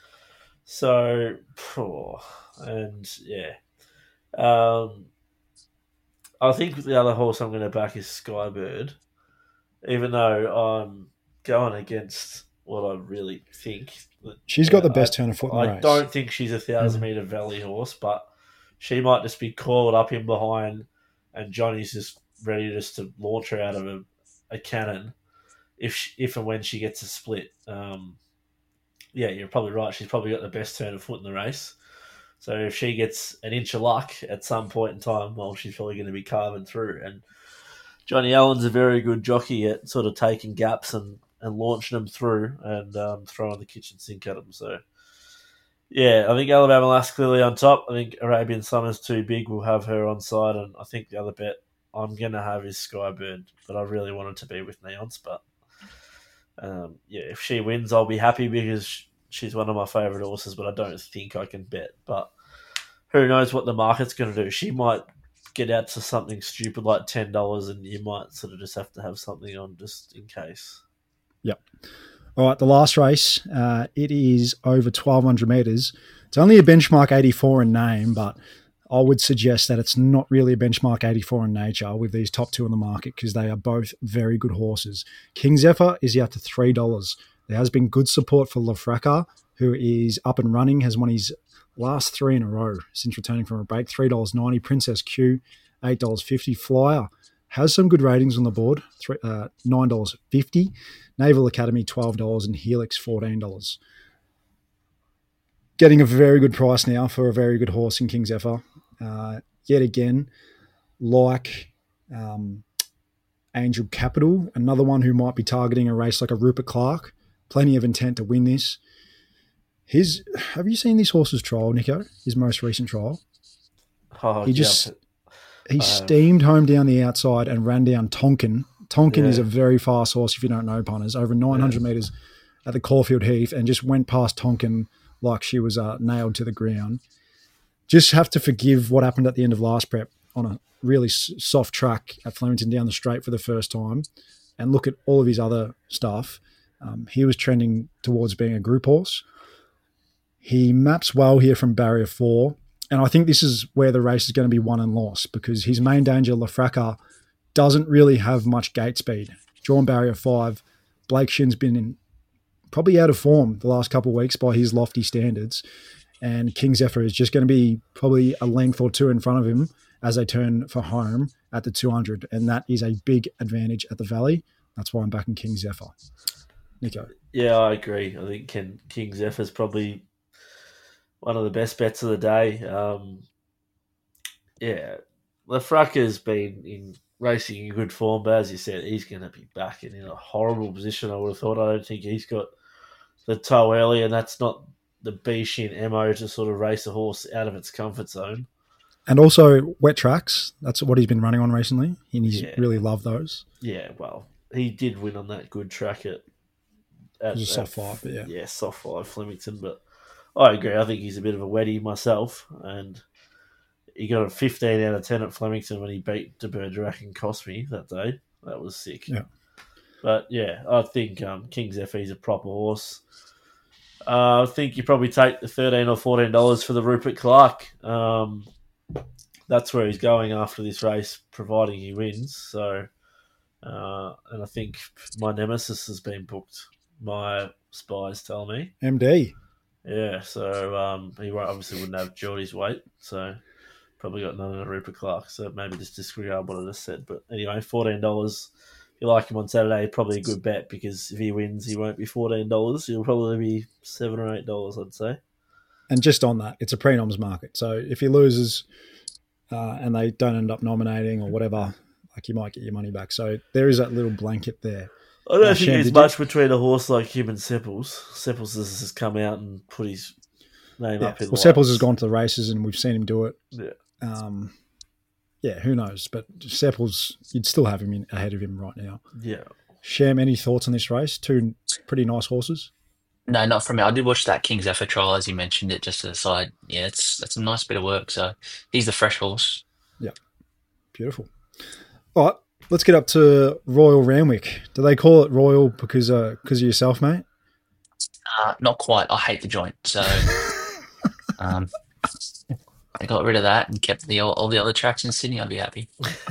So, phew, and yeah, um, I think the other horse I'm going to back is Skybird, even though I'm going against what I really think. She's got the Uh, best I- turn of foot in the I race. don't think she's a thousand meter valley horse, but she might just be coiled up in behind, and Johnny's just ready just to launch her out of a, a cannon if she, if and when she gets a split. Um, yeah, you're probably right. She's probably got the best turn of foot in the race. So if she gets an inch of luck at some point in time, well, she's probably going to be carving through. And Johnny Allen's a very good jockey at sort of taking gaps and, and launching them through and um, throwing the kitchen sink at them. So, yeah, I think Alabama Lass clearly on top. I think Arabian Summer's too big. We'll have her on side. And I think the other bet I'm going to have is Skybird. But I really wanted to be with Neons. But, um, yeah, if she wins, I'll be happy because she's one of my favourite horses. But I don't think I can bet. But who knows what the market's going to do. She might get out to something stupid like ten dollars and you might sort of just have to have something on just in case. Yep. All right, the last race, uh, it is over twelve hundred metres. It's only a benchmark eighty-four in name, but I would suggest that it's not really a benchmark eighty-four in nature with these top two in the market because they are both very good horses. King Zephyr is out to three dollars. There has been good support for Lafraca, who is up and running, has won his last three in a row since returning from a break. three dollars ninety. Princess Q, eight dollars fifty. Flyer has some good ratings on the board, three, uh, nine dollars fifty. Naval Academy, twelve dollars, and Helix, fourteen dollars. Getting a very good price now for a very good horse in King Zephyr. Uh, yet again, like um, Angel Capital, another one who might be targeting a race like a Rupert Clark. Plenty of intent to win this. His, have you seen this horse's trial, Nico? His most recent trial? Oh, He yeah, just he Uh, steamed home down the outside and ran down Tonkin. Tonkin Yeah. is a very fast horse if you don't know, punters. Over nine hundred metres at the Caulfield Heath and just went past Tonkin like she was uh, nailed to the ground. Just have to forgive what happened at the end of last prep on a really s- soft track at Flemington down the straight for the first time and look at all of his other stuff. Um, he was trending towards being a group horse. He maps well here from barrier four. And I think this is where the race is going to be won and lost because his main danger, Lafraca, doesn't really have much gate speed. Drawn barrier five. Blake Shin's been in probably out of form the last couple of weeks by his lofty standards. And King Zephyr is just going to be probably a length or two in front of him as they turn for home at the two hundred. And that is a big advantage at the Valley. That's why I'm backing King Zephyr. Nico. Yeah, I agree. I think Ken, King Zephyr's probably one of the best bets of the day. Um, yeah, Lafraca's been in racing in good form, but as you said, he's going to be back in, in a horrible position. I would have thought. I don't think he's got the toe early, and that's not the B-Shin M O to sort of race a horse out of its comfort zone. And also wet tracks. That's what he's been running on recently. And he's Yeah. really loved those. Yeah, well, he did win on that good track at. at It was a soft at- five, but yeah. Yeah, soft five, Flemington, but I agree. I think he's a bit of a wetty myself, and he got a fifteen out of ten at Flemington when he beat De Bergerac and Cosme that day. That was sick. Yeah. But yeah, I think um, King Zephyr's a proper horse. Uh, I think you probably take the thirteen or fourteen dollars for the Rupert Clark. Um, that's where he's going after this race, providing he wins. So, uh, and I think my nemesis has been booked. My spies tell me. M D. Yeah, so um, he won't, obviously wouldn't have Geordie's weight, so probably got none of Rupert Clark. So maybe just disregard what I just said. But anyway, fourteen dollars. If you like him on Saturday, probably a good bet because if he wins, he won't be fourteen dollars. He'll probably be seven or eight dollars, I'd say. And just on that, it's a pre-noms market. So if he loses uh, and they don't end up nominating or whatever, like you might get your money back. So there is that little blanket there. I don't Uh, think Shem, there's did you- much between a horse like him and Sepples. Sepples has just come out and put his name Yeah. up in Well, Sepples lights. has gone to the races and we've seen him do it. Yeah. Um, yeah, who knows? But Sepples, you'd still have him in, ahead of him right now. Yeah. Sham, any thoughts on this race? Two pretty nice horses. No, not from me. I did watch that King Zephyr trial as you mentioned it, just to the side. Yeah, it's that's a nice bit of work. So he's the fresh horse. Beautiful. All right, let's get up to Royal Randwick. Do they call it Royal because uh, because of yourself, mate? Uh, not quite. I hate the joint. So um, I got rid of that and kept the all, all the other tracks in Sydney. I'd be happy.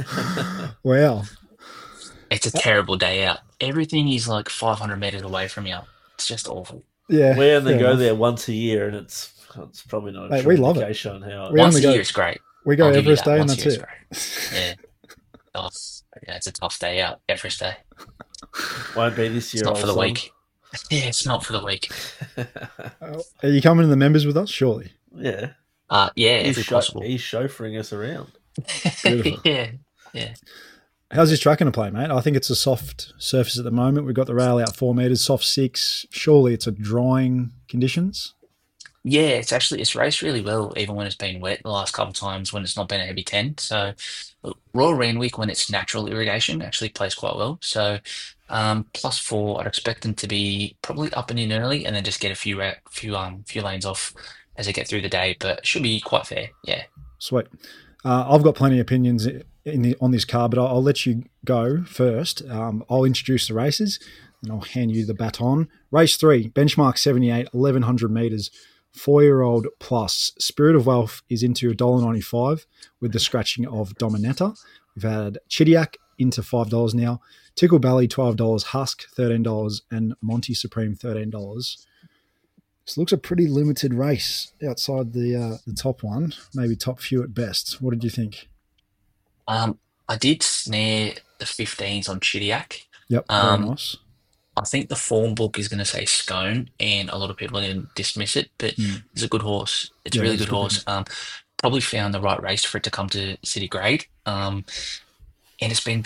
Wow. It's a terrible day out. Everything is like five hundred meters away from you. It's just awful. Yeah. We only fair go enough. there once a year, and it's it's probably not a Mate, true we love it. indication on how. We Once only a go- year is great. We go I'll give you Everest that. Day and Once that's a year it. is great. Yeah. Oh, yeah, it's a tough day out. Everest Day. Won't be this It's year. not for the old week. Yeah, it's not for the week. son. Uh, Are you coming to the members with us? Surely. yeah. Uh, yeah, He's, if sho- possible. he's chauffeuring us around. Beautiful. yeah, yeah. How's this track going to play, mate? I think it's a soft surface at the moment. We've got the rail out four metres, soft six. Surely it's a drying conditions. Yeah, it's actually it's raced really well, even when it's been wet the last couple of times when it's not been a heavy ten. So Royal Randwick, when it's natural irrigation, actually plays quite well. So um, plus four, I'd expect them to be probably up and in early, and then just get a few ra- few um few lanes off as they get through the day. But it should be quite fair. Yeah. Sweet. Uh, I've got plenty of opinions in the, on this car, but I'll, I'll let you go first. Um, I'll introduce the races, and I'll hand you the baton. Race three, benchmark seventy-eight, eleven hundred metres. Four-year-old plus. Spirit of Wealth is into one dollar ninety-five with the scratching of Dominetta. We've had Chidiac into five dollars now. Tickle Belly, twelve dollars. Husk, thirteen dollars. And Monty Supreme, thirteen dollars. This looks a pretty limited race outside the uh, the top one. Maybe top few at best. What did you think? Um, I did snare the fifteens on Chidiac. Yep, very Um, nice. I think the form book is going to say Scone, and a lot of people are going to dismiss it, but Mm. it's a good horse. It's Yeah, a really it's good good horse. Um, probably found the right race for it to come to City Grade. Um, and it's been been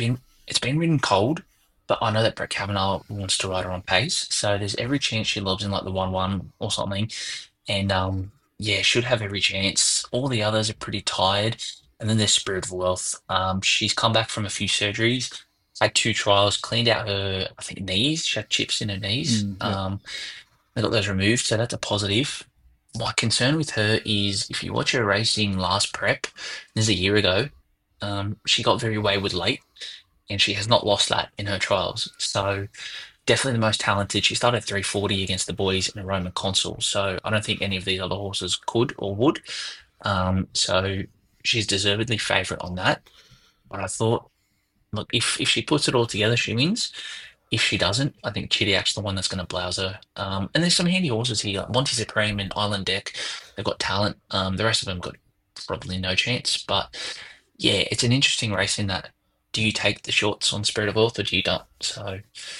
it's been ridden cold, but I know that Brett Kavanaugh wants to ride her on pace, so there's every chance she lobs in like the one one or something. And um, yeah, should have every chance. All the others are pretty tired. And then there's Spirit of Wealth. Um, she's come back from a few surgeries, had two trials, cleaned out her, I think, knees. She had chips in her knees. Mm, yeah. Um, they got those removed, so that's a positive. My concern with her is if you watch her racing last prep, this is a year ago, um, she got very wayward late, and she has not lost that in her trials. So definitely the most talented. She started three forty against the boys in a Roman Consul, so I don't think any of these other horses could or would. Um, so she's deservedly favourite on that. But I thought, look, if if she puts it all together, she wins. If she doesn't, I think Chidiac's the one that's going to blouse her. Um, and there's some handy horses here, like Monty Supreme and Island Deck. They've got talent. Um, the rest of them got probably no chance. But yeah, it's an interesting race in that. Do you take the shorts on Spirit of Earth or do you not? So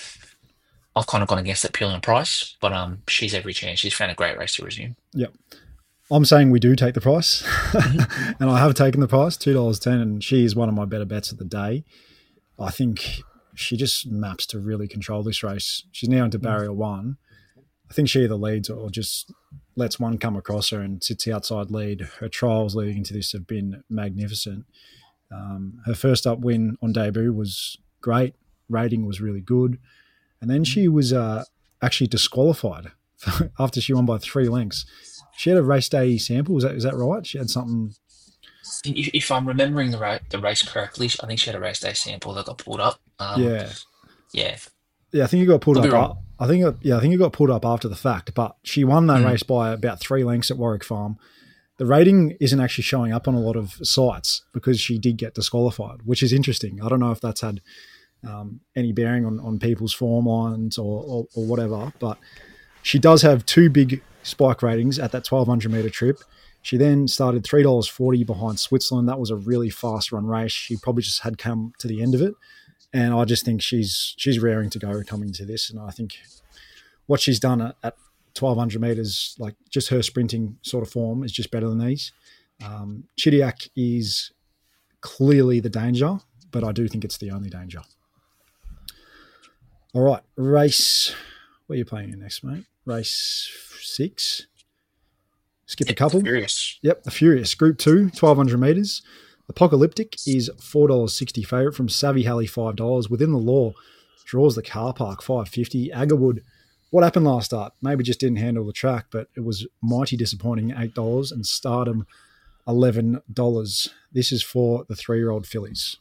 I've kind of gone against that purely on price, but um, she's every chance. She's found a great race to resume. Yep. I'm saying we do take the price, and I have taken the price, two dollars ten, and she is one of my better bets of the day. I think she just maps to really control this race. She's now into barrier one. I think she either leads or just lets one come across her and sits outside lead. Her trials leading into this have been magnificent. Um, her first up win on debut was great. Rating was really good. And then she was uh, actually disqualified after she won by three lengths. She had a race day sample. Is that, is that right? She had something... If, if I'm remembering the, ra- the race correctly, I think she had a race day sample that got pulled up. Um, yeah. Yeah. Yeah, I think it got pulled Could be up. wrong. I think it, yeah, I think it got pulled up after the fact, but she won that Mm. race by about three lengths at Warwick Farm. The rating isn't actually showing up on a lot of sites because she did get disqualified, which is interesting. I don't know if that's had um, any bearing on, on people's form lines or, or, or whatever, but she does have two big spike ratings at that twelve hundred metre trip. She then started three dollars forty behind Switzerland. That was a really fast run race. She probably just had come to the end of it. And I just think she's she's raring to go coming to this. And I think what she's done at, at twelve hundred metres, like just her sprinting sort of form is just better than these. Um, Chidiac is clearly the danger, but I do think it's the only danger. All right, race. What are you playing in next, mate? Race six. Skip a couple. Furious. Yep, the Furious. Group two, twelve hundred metres. Apocalyptic is four dollars sixty favourite from Savvy Halley, five dollars. Within the Law draws the car park, five dollars fifty. Agarwood, what happened last start? Maybe just didn't handle the track, but it was mighty disappointing, eight dollars. And Stardom, eleven dollars. This is for the three-year-old fillies.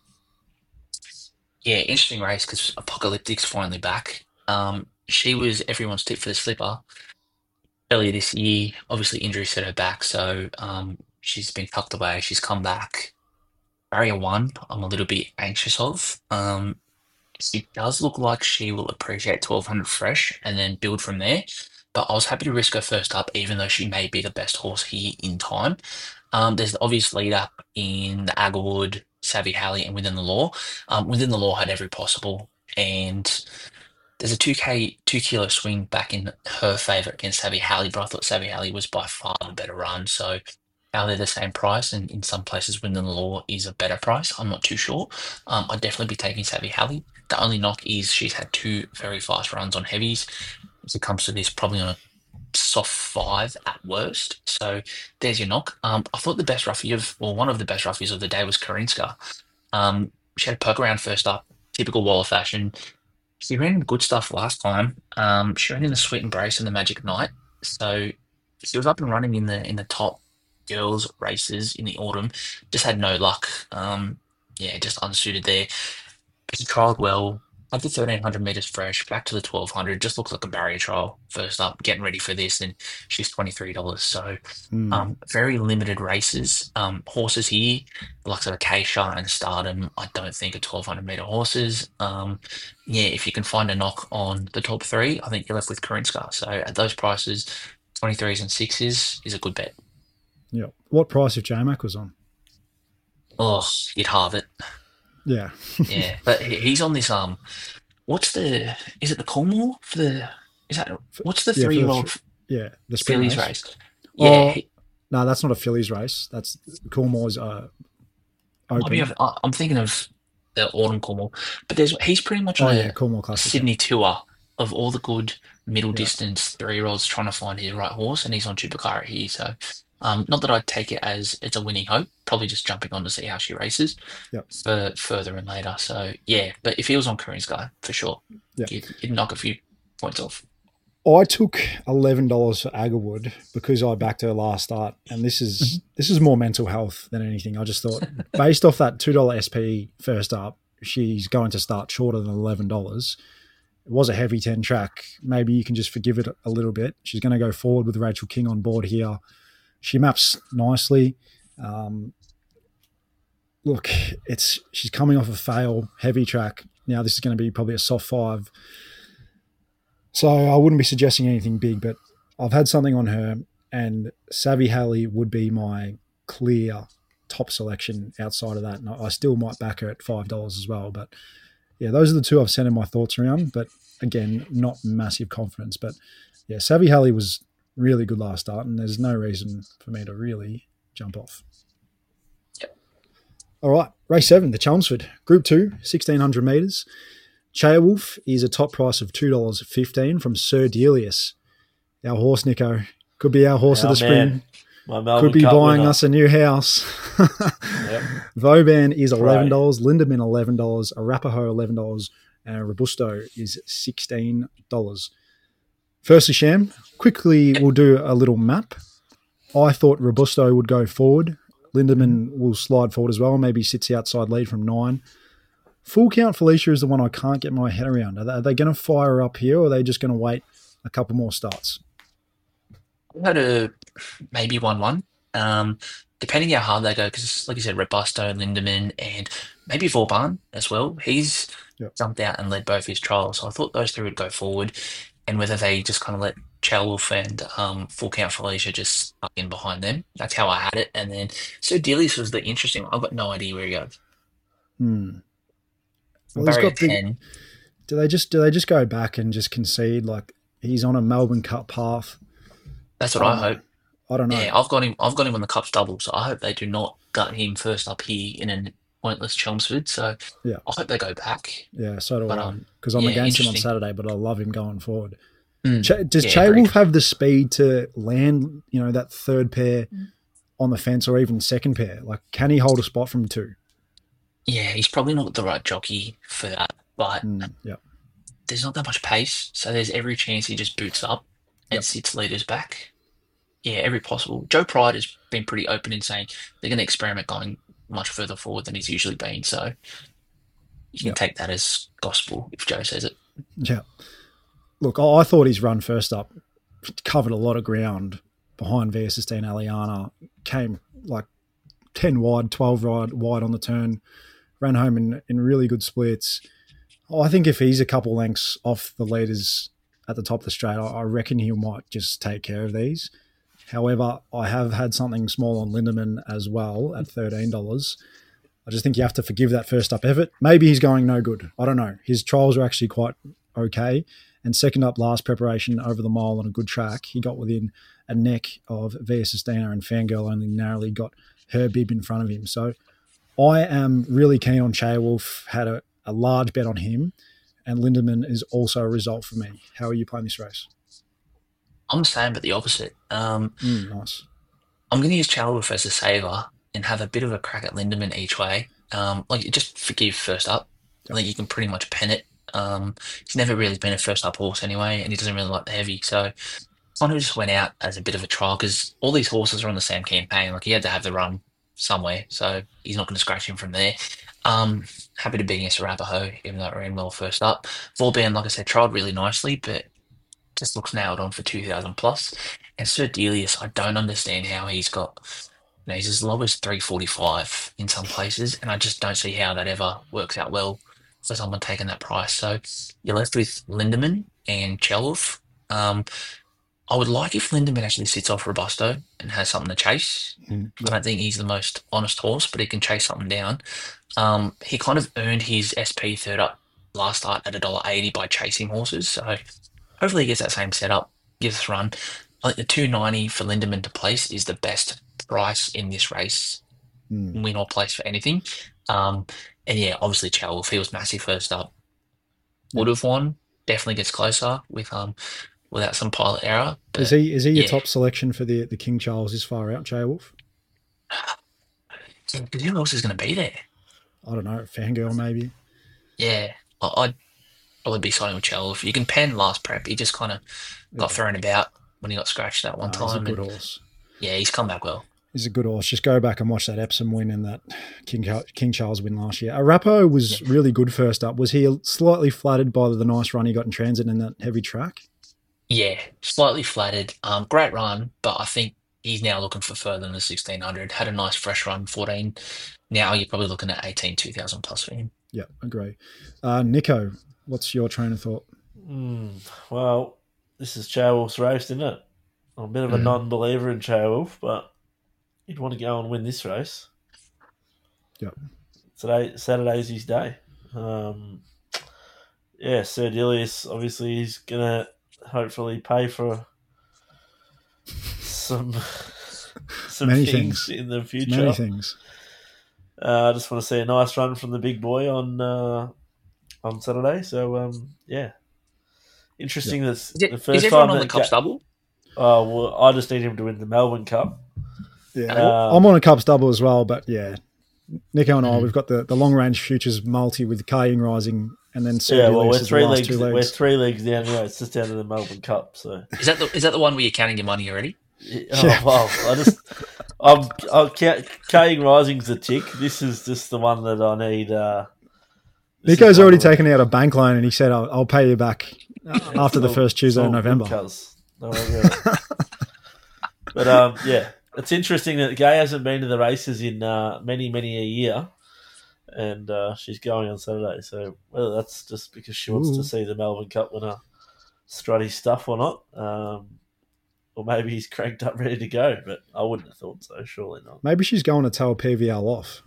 Yeah, interesting race because Apocalyptic's finally back. Um, she was everyone's tip for the slipper earlier this year. Obviously, injury set her back, so um, she's been tucked away. She's come back. Barrier one, I'm a little bit anxious of. Um, she does look like she will appreciate twelve hundred fresh and then build from there. But I was happy to risk her first up, even though she may be the best horse here in time. Um, there's the obvious lead up in the Agarwood, Savvy Halley, and Within the Law. Um, Within the Law had every possible, and there's a two K, two kilo swing back in her favour against Savvy Halley, but I thought Savvy Halley was by far the better run. So how they're the same price, and in some places Within the Law is a better price, I'm not too sure. Um, I'd definitely be taking Savvy Halley. The only knock is she's had two very fast runs on heavies. If it comes to this, probably on a soft five at worst. So there's your knock. Um, I thought the best roughie of, or one of the best roughies of the day was Karinska. Um, she had a poke around first up, typical Waller fashion. She ran good stuff last time. Um, she ran in the Sweet Embrace and the Magic Night. So she was up and running in the in the top girls races in the autumn. Just had no luck. Um, yeah, just unsuited there. But she trialled well. Up to thirteen hundred metres fresh, back to the twelve hundred. Just looks like a barrier trial first up, getting ready for this, and she's twenty-three dollars. So Mm. um, very limited races. Um, horses here, the likes of Acacia and Stardom, I don't think are twelve hundred metre horses. Um, yeah, if you can find a knock on the top three, I think you're left with Karinska. So at those prices, twenty-threes and sixes is a good bet. Yeah. What price if J-Mac was on? Oh, you'd halve it. Yeah. Yeah, but he- he's on this. Um, what's the? Is it the Coolmore for the? Is that what's the Yeah, for the three-year-old thr- Yeah. The sprint fillies race. race? Yeah, Oh, he- No, that's not a fillies race. That's Coolmore's uh, might be open. of- I- I'm thinking of the Autumn Cornwall. But there's he's pretty much Oh on yeah, a Cornwall Classic. Sydney tour of all the good middle Yeah. distance three year olds trying to find his right horse, and he's on Chupacabra here. So, um, not that I'd take it as it's a winning hope. Probably just jumping on to see how she races Yep. for further and later. So yeah, but if he was on Corinne's Guy for sure, Yeah. you'd, you'd knock a few points off. I took eleven dollars for Agarwood because I backed her last start, and this is this is more mental health than anything. I just thought, based off that two dollar S P first up, she's going to start shorter than eleven dollars. It was a heavy ten track. Maybe you can just forgive it a little bit. She's going to go forward with Rachel King on board here. She maps nicely. Um, look, it's she's coming off a fail, heavy track. Now this is going to be probably a soft five. So I wouldn't be suggesting anything big, but I've had something on her, and Savvy Haley would be my clear top selection outside of that. And I still might back her at five dollars as well. But yeah, those are the two I've centered my thoughts around. But again, not massive confidence. But yeah, Savvy Haley was really good last start, and there's no reason for me to really jump off. Yep. All right, race seven, the Chelmsford. Group two, sixteen hundred metres. Cheowolf is a top price of two dollars fifteen from Sir Delius. Our horse, Nico. Could be our horse Our of the man. spring. My Melbourne Could be Cup buying winner. us a new house. Yep. Vauban is eleven dollars, Right. Lindemann eleven dollars, Arapaho eleven dollars, and Robusto is sixteen dollars. Firstly, Sham, quickly we'll do a little map. I thought Robusto would go forward. Lindemann will slide forward as well, maybe sits the outside lead from nine. Full Count Felicia is the one I can't get my head around. Are they, are they going to fire up here, or are they just going to wait a couple more starts? I had a maybe one one. Um, depending how hard they go, because like you said, Robusto, Lindemann, and maybe Vauban as well. He's Yep. jumped out and led both his trials, so I thought those three would go forward, and whether they just kind of let Chelwolf and um, Full Count Felicia just stuck in behind them. That's how I had it, and then Sir Delius was the interesting one. I've got no idea where he goes. Hmm. Well, he's Barrier got the- ten. Do they just do they just go back and just concede like he's on a Melbourne Cup path? That's what I hope. I don't know. Yeah, I've got him. I've got him on the Cups double, so I hope they do not gut him first up here in a pointless Chelmsford. So Yeah. I hope they go back. Yeah, so do But, I. um, Because I'm yeah, against him on interesting. Saturday, but I love him going forward. Mm. Che- does Yeah, Che very Wolf have the speed to land, you know, that third pair on the fence or even second pair? Like, can he hold a spot from two? Yeah, he's probably not the right jockey for that, but Mm, yeah. there's not that much pace, so there's every chance he just boots up and Yep. sits leaders back. Yeah, every possible. Joe Pride has been pretty open in saying they're going to experiment going much further forward than he's usually been, so you can Yep. take that as gospel if Joe says it. Yeah. Look, I I thought his run first up covered a lot of ground behind Via Sistine Aliana, came like ten wide, twelve wide, wide on the turn, ran home in, in really good splits. Oh, I think if he's a couple lengths off the leaders at the top of the straight, I, I reckon he might just take care of these. However, I have had something small on Lindemann as well at thirteen dollars. I just think you have to forgive that first up effort. Maybe he's going no good. I don't know. His trials are actually quite okay. And second up last preparation over the mile on a good track, he got within a neck of Via Sistina, and Fangirl only narrowly got her bib in front of him. So I am really keen on Cheowolf, had a, a large bet on him, and Lindemann is also a result for me. How are you playing this race? I'm the same, but the opposite. Um, Mm, nice. I'm going to use Chalwolf as a saver and have a bit of a crack at Lindemann each way. Um, like just forgive first up. I think you can pretty much pen it. Um, he's never really been a first up horse anyway, and he doesn't really like the heavy. So one who just went out as a bit of a trial because all these horses are on the same campaign. Like he had to have the run somewhere, so he's not going to scratch him from there. Um, happy to be against Arapaho, even though it ran well first up. Vauban, like I said, trialled really nicely, but just looks nailed on for two thousand plus. And Sir Delius, I don't understand how he's got, you know, he's as low as three forty-five in some places, and I just don't see how that ever works out well for someone taking that price. So you're left with Lindemann and Chelwolf. Um, I would like if Lindemann actually sits off Robusto and has something to chase. Mm, I don't think he's the most honest horse, but he can chase something down. Um, he kind of earned his S P third up last start at a dollar eighty by chasing horses. So hopefully he gets that same setup, gives us a run. I think the two ninety for Lindemann to place is the best price in this race, Mm. win or place for anything. Um, And yeah, obviously Chow Wolf, he was massive first up. Would have won. Definitely gets closer with um without some pilot error. Is But he is he your yeah, top selection for the the King Charles is far out, Jay Wolf? because who else is going to be there? I don't know, Fangirl maybe. Yeah, I- I'd probably be siding with Chow Wolf. You can pen last prep. He just kind of got Yeah. thrown about when he got scratched that one Uh, he's a time. good And horse. yeah, he's come back well. He's a good horse. Just go back and watch that Epsom win and that King King Charles win last year. Arapo was Yeah. really good first up. Was he slightly flattered by the nice run he got in transit in that heavy track? Yeah, slightly flattered. Um, great run, but I think he's now looking for further than the sixteen hundred. Had a nice fresh run, fourteen. Now you're probably looking at eighteen, two thousand plus for him. Yeah, agree. Uh, Nico, what's your train of thought? Mm, well, this is Wolf's race, isn't it? I'm a bit of a Mm. non-believer in Wolf, but he'd want to go and win this race. Yep. Today, Saturday's his day. Um, yeah, Sir Dilius, obviously, he's gonna hopefully pay for some some Many things, things. in the future. Many things. Uh, I just want to see a nice run from the big boy on uh, on Saturday. So um, yeah, interesting. That's Is, it, the is first everyone time on the that Cups Ga- double? Oh well, I just need him to win the Melbourne Cup. Yeah, Um, I'm on a Cups double as well, but yeah, Nico and I, Mhm. we've got the, the long range futures multi with Kaying Rising and then Sir Yeah, well, Dilius we're as the three last legs. two We're legs. three legs down anyway. It's just down to the Melbourne Cup. So Is that the is that the one where you're counting your money already? oh, Yeah. well, I just I'm I'll count, Kaying Rising's a tick. This is just the one that I need. Uh, this Nico's is one already that- taken out a bank loan and he said, I'll, I'll pay you back after the It's first all- Tuesday it's in all good, November. cuz. Don't worry about it. But um, yeah, it's interesting that Gay hasn't been to the races in uh, many, many a year, and uh, she's going on Saturday. So whether that's just because she wants Ooh. to see the Melbourne Cup winner strut his stuff or not, um, or maybe he's cranked up ready to go. But I wouldn't have thought so. Surely not. Maybe she's going to tell P V L off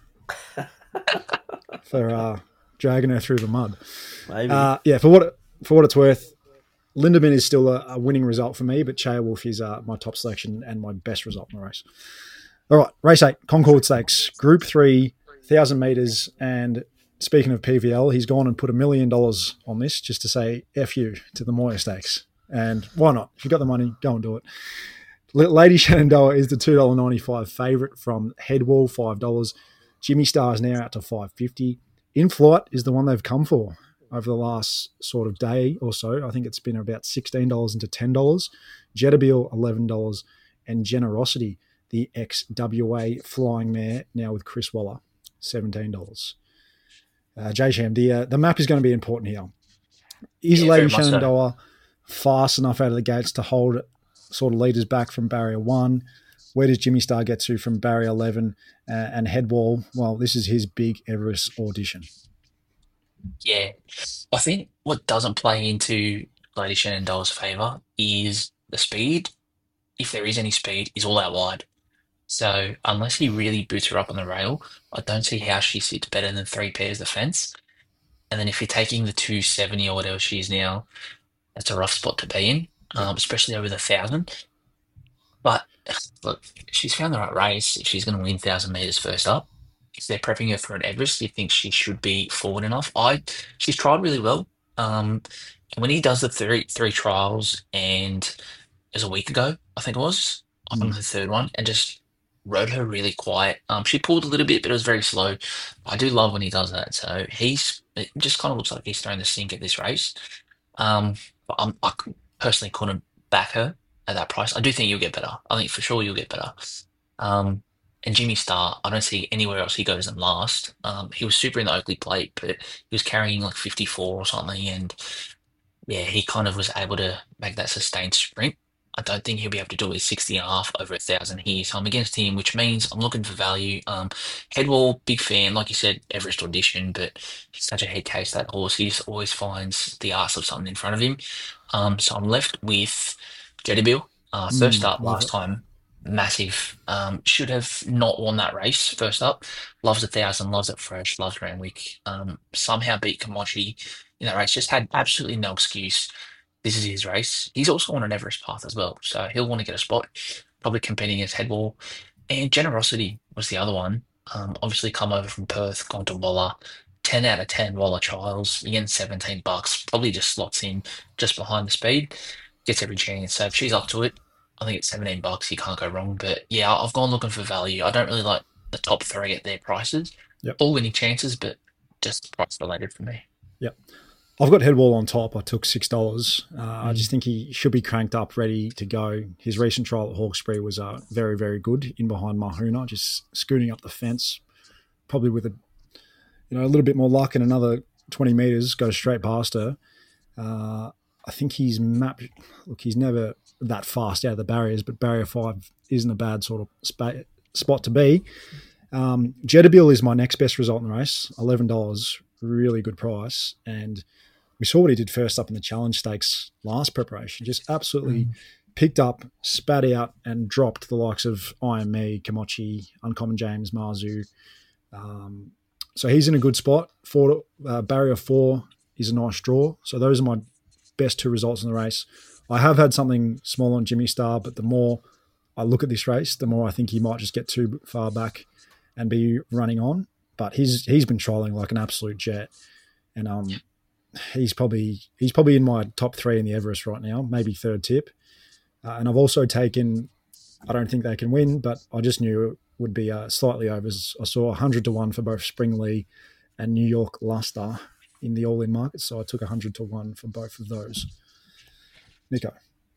for uh, dragging her through the mud. Maybe. Uh, yeah, for what for what it's worth, Lindemann is still a, a winning result for me, but Chea Wolf is uh, my top selection and my best result in the race. All right, race eight, Concord Stakes, Group Three, thousand meters. And speaking of P V L, he's gone and put a million dollars on this just to say F you to the Moya Stakes. And why not? If you've got the money, go and do it. L- Lady Shenandoah is the two dollars ninety-five favourite from Headwall, five dollars. Jimmy Star is now out to five dollars fifty. In Flight is the one they've come for over the last sort of day or so. I think it's been about sixteen dollars into ten dollars. Jetabil, eleven dollars. And Generosity, the ex-W A flying mare, now with Chris Waller, seventeen dollars. Uh, J Sham, the, uh, the map is going to be important here. Is Yeah, Lady very much so. Shenandoah fast enough out of the gates to hold sort of leaders back from barrier one? Where does Jimmy Star get to from barrier eleven? Uh, and Headwall, well, this is his big Everest audition. Yeah, I think what doesn't play into Lady Shenandoah's favour is the speed. If there is any speed, is all out wide. So unless he really boots her up on the rail, I don't see how she sits better than three pairs of fence. And then if you're taking the two seventy or whatever she is now, that's a rough spot to be in, um, especially over the thousand. But look, she's found the right race. If she's going to win thousand meters first up, if they're prepping her for an Everest, you think she should be forward enough. I she's tried really well. Um, and when he does the three three trials, and it was a week ago, I think it was on Mm. the third one, and just rode her really quiet. Um, she pulled a little bit, but it was very slow. I do love when he does that. So he's it just kind of looks like he's throwing the sink at this race. Um, but I'm, I c- personally couldn't back her at that price. I do think you'll get better. I think for sure you'll get better. Um, and Jimmy Star, I don't see anywhere else he goes than last. Um, he was super in the Oakley plate, but he was carrying like fifty-four or something. And yeah, he kind of was able to make that sustained sprint. I don't think he'll be able to do his sixty and a half over a thousand here. So I'm against him, which means I'm looking for value. Um, Headwall, big fan, like you said, Everest audition, but he's such a head case, that horse. He just always finds the arse of something in front of him. Um, so I'm left with Jetabil. Uh, first Mm, up love last it. time, massive. Um, should have not won that race first up. Loves a thousand, loves it fresh, loves Randwick. Um, somehow beat Kamachi in that race. Just had absolutely no excuse. This is his race. He's also on an Everest path as well, so he'll want to get a spot. Probably competing against Headwall. And Generosity was the other one. Um, obviously come over from Perth, gone to Waller. ten out of ten Waller Trials. Again, seventeen bucks. Probably just slots in just behind the speed. Gets every chance. So if she's up to it, I think it's seventeen bucks. You can't go wrong. But yeah, I've gone looking for value. I don't really like the top three at their prices. Yep. All winning chances, but just price related for me. Yep. I've got Headwall on top. I took six dollars. Uh, Mm. I just think he should be cranked up, ready to go. His recent trial at Hawkesbury was uh, very, very good in behind Mahuna, just scooting up the fence, probably with a you know a little bit more luck and another twenty metres, goes straight past her. Uh, I think he's mapped. Look, he's never that fast out of the barriers, but barrier five isn't a bad sort of spa- spot to be. Um, Jetabil is my next best result in the race, eleven dollars, really good price. And we saw what he did first up in the Challenge Stakes last preparation, just absolutely mm. picked up, spat out, and dropped the likes of I M Me, Kamochi, Uncommon James, Marzu. Um, so he's in a good spot. Four, uh, barrier four is a nice draw. So those are my best two results in the race. I have had something small on Jimmy Star, but the more I look at this race, the more I think he might just get too far back and be running on. But he's he's been trialling like an absolute jet, and um, he's probably he's probably in my top three in the Everest right now, maybe third tip. Uh, and I've also taken, I don't think they can win, but I just knew it would be uh, slightly over. I saw one hundred to one for both Spring Lee and New York Luster in the all-in market, so I took one hundred to one for both of those. Nico.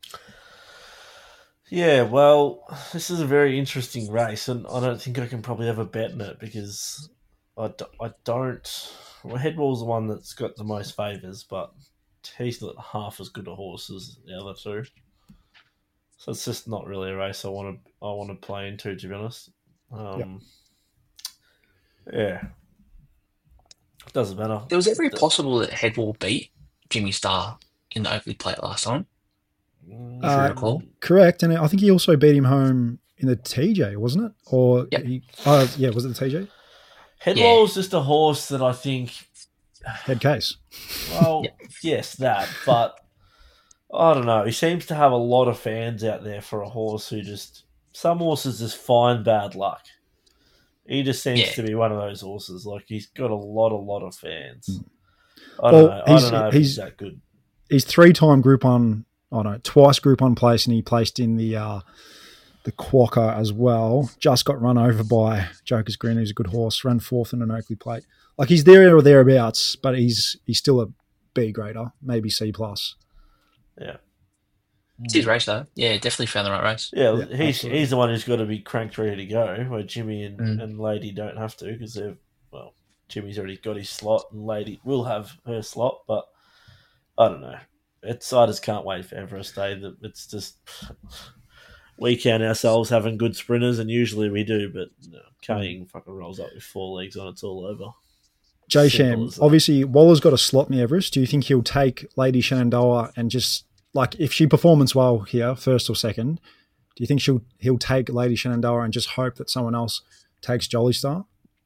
Yeah, well, this is a very interesting race, and I don't think I can probably have a bet in it because I, do, I don't... Well, Headwall's the one that's got the most favours, but he's not half as good a horse as the other two. So it's just not really a race I want to I want to play into, to be honest. Um, yep. Yeah. It doesn't matter. It was every possible that Headwall beat Jimmy Star in the Oakley Plate last time. If Uh, you recall. Correct, and I think he also beat him home in the T J, wasn't it? Or Yep. he, uh, yeah, was it the T J? Headwall's just a horse that I think... Head case. Well, Yep. yes, that, but I don't know. He seems to have a lot of fans out there for a horse who just... Some horses just find bad luck. He just seems Yeah. to be one of those horses. Like, he's got a lot, a lot of fans. I Well, don't know. I he's- don't know if he's- he's that good. He's three-time Group One. Oh no, twice Group One place, and he placed in the uh, the Quokka as well. Just got run over by Joker's Grin, who's a good horse. Ran fourth in an Oakley Plate. Like he's there or thereabouts, but he's he's still a B grader, maybe C plus. Yeah. It's his race, though. Yeah, definitely found the right race. Yeah, Yeah, he's absolutely. he's the one who's got to be cranked ready to go, where Jimmy and, Mm. and Lady don't have to because they're, well, Jimmy's already got his slot and Lady will have her slot, but I don't know. It's I just can't wait for Everest Day. That it's just we count ourselves having good sprinters, and usually we do, but no, Kane fucking rolls up with four legs on. It's all over. J Simple Sham, as that. obviously Waller's got a slot in the Everest. Do you think he'll take Lady Shenandoah and just like if she performs well here, first or second, do you think she'll he'll take Lady Shenandoah and just hope that someone else takes Jolly Star?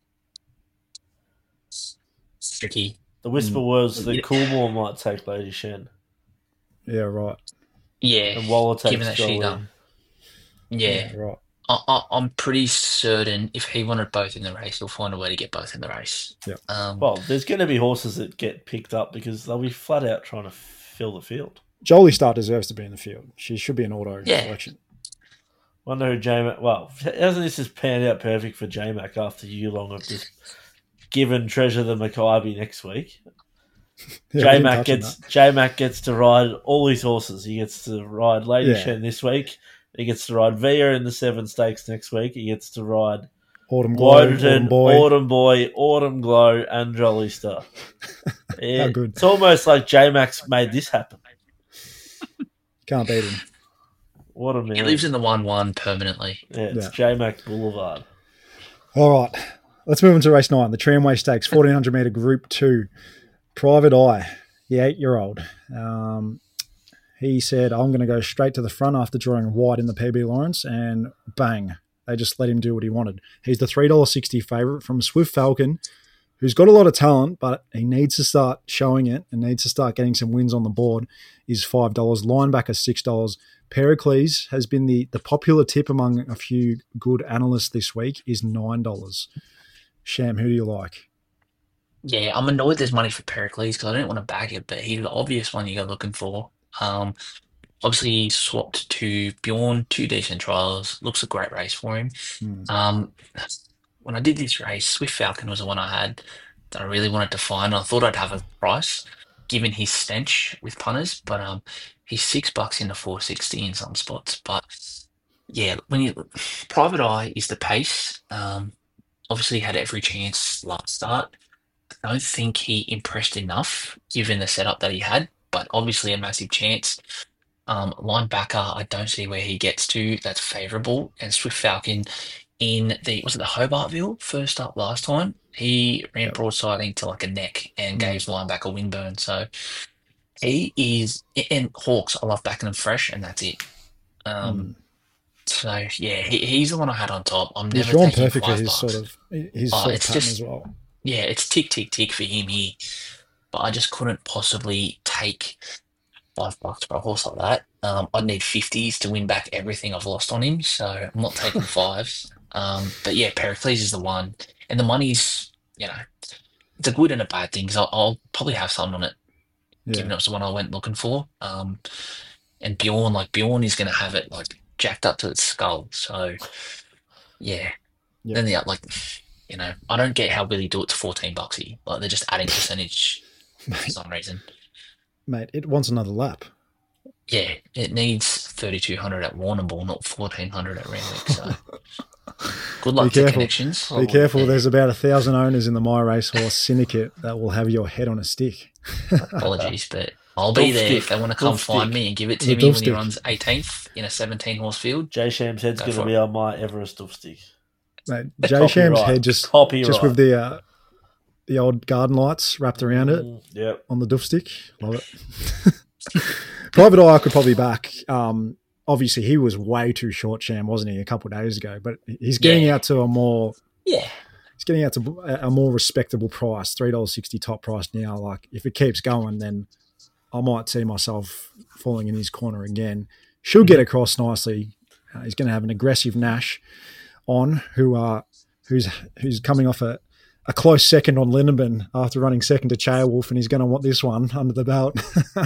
It's tricky. The whisper Mm. was that Yeah. Coolmore might take Lady Shen, Yeah, right. Yeah, and Waller takes given that she Jolly. done. Yeah, right. I, I, I'm pretty certain if he wanted both in the race, he'll find a way to get both in the race. Yeah. Um, Well, there's going to be horses that get picked up because they'll be flat out trying to fill the field. Jolly Star deserves to be in the field. She should be an auto Yeah. selection. Wonder who J-Mac... Well, hasn't this just panned out perfect for J-Mac after you long of just given Treasure the Maccabi next week? Yeah, we didn't J-Mac touch on gets that. J-Mac gets to ride all his horses. He gets to ride Lady Yeah. Shen this week. He gets to ride Via in the Seven Stakes next week. He gets to ride Autumn Glow, Woden, Autumn Boy. Autumn Boy, Autumn Glow, and Jolly Star. Yeah, good. It's almost like J-Mac's made this happen. Can't beat him. What a man. he lives in the one one permanently. Yeah, it's Yeah. J-Mac Boulevard. All right. Let's move on to race nine, the Tramway Stakes, fourteen hundred metre Group two. Private Eye, the eight-year-old. Um, he said, I'm going to go straight to the front after drawing wide in the P B Lawrence, and bang, they just let him do what he wanted. He's the three dollars sixty favourite from Swift Falcon, who's got a lot of talent, but he needs to start showing it and needs to start getting some wins on the board, is five dollars. Linebacker, six dollars. Pericles has been the, the popular tip among a few good analysts this week, is nine dollars. Sham, who do you like? Yeah, I'm annoyed there's money for Pericles because I don't want to back it, but he's the obvious one you go looking for. Um, obviously he swapped to Bjorn, two decent trials. Looks a great race for him. Hmm. Um, when I did this race, Swift Falcon was the one I had that I really wanted to find. I thought I'd have a price given his stench with punters, but um, he's six bucks in the four sixty in some spots. But yeah, when you Private Eye is the pace. Um, obviously had every chance last start. I don't think he impressed enough given the setup that he had, but obviously a massive chance. Um, linebacker, I don't see where he gets to. That's favourable. And Swift Falcon in the was it the Hobartville first up last time? He ran Yep. broadsiding to like a neck and Mm. gave linebacker windburn. So he is and Hawks. I love backing them fresh, and that's it. Um, Mm. so yeah, he, he's the one I had on top. I'm He's never drawn taking perfect for five his bucks. sort of his Oh, sort of it's pattern just as well. yeah, it's tick tick tick for him here. But I just couldn't possibly take five bucks for a horse like that. Um, I'd need fifties to win back everything I've lost on him, so I'm not taking fives. Um, but yeah, Pericles is the one, and the money's you know it's a good and a bad thing because I'll, I'll probably have something on it, given Yeah. it was the one I went looking for. Um, and Bjorn, like Bjorn, is going to have it like jacked up to its skull. So yeah, Yeah. then the like you know I don't get how Billy do it to fourteen bucksy. Like they're just adding percentage for some reason. Mate, it wants another lap. Yeah, it needs thirty-two hundred at Warrnambool, not fourteen hundred at Randwick. So good luck Be to careful. connections. Be careful. Yeah. There's about a thousand owners in the My Racehorse syndicate that will have your head on a stick. Apologies, but I'll be Dove there stick. if they want to come Dove find stick. me and give it to The me dove when stick. he runs eighteenth in a seventeen horse field. Jay Sham's head's Go going to for be it. on my Everest of stick. Mate, Jay Sham's Copyright. head just Copyright. just with the uh, the old garden lights wrapped around it Mm, yep. on the doof stick. Love it. Private Eye I could probably back. Um, obviously, he was way too short, Sham, wasn't he, a couple of days ago? But he's getting Yeah. out to a more Yeah, he's getting out to a a more respectable price, three dollars sixty top price now. Like if it keeps going, then I might see myself falling in his corner again. She'll get across nicely. Uh, he's going to have an aggressive Nash on, who uh, who's who's coming off a, a close second on Lindenberg after running second to Chairwolf, and he's going to want this one under the belt.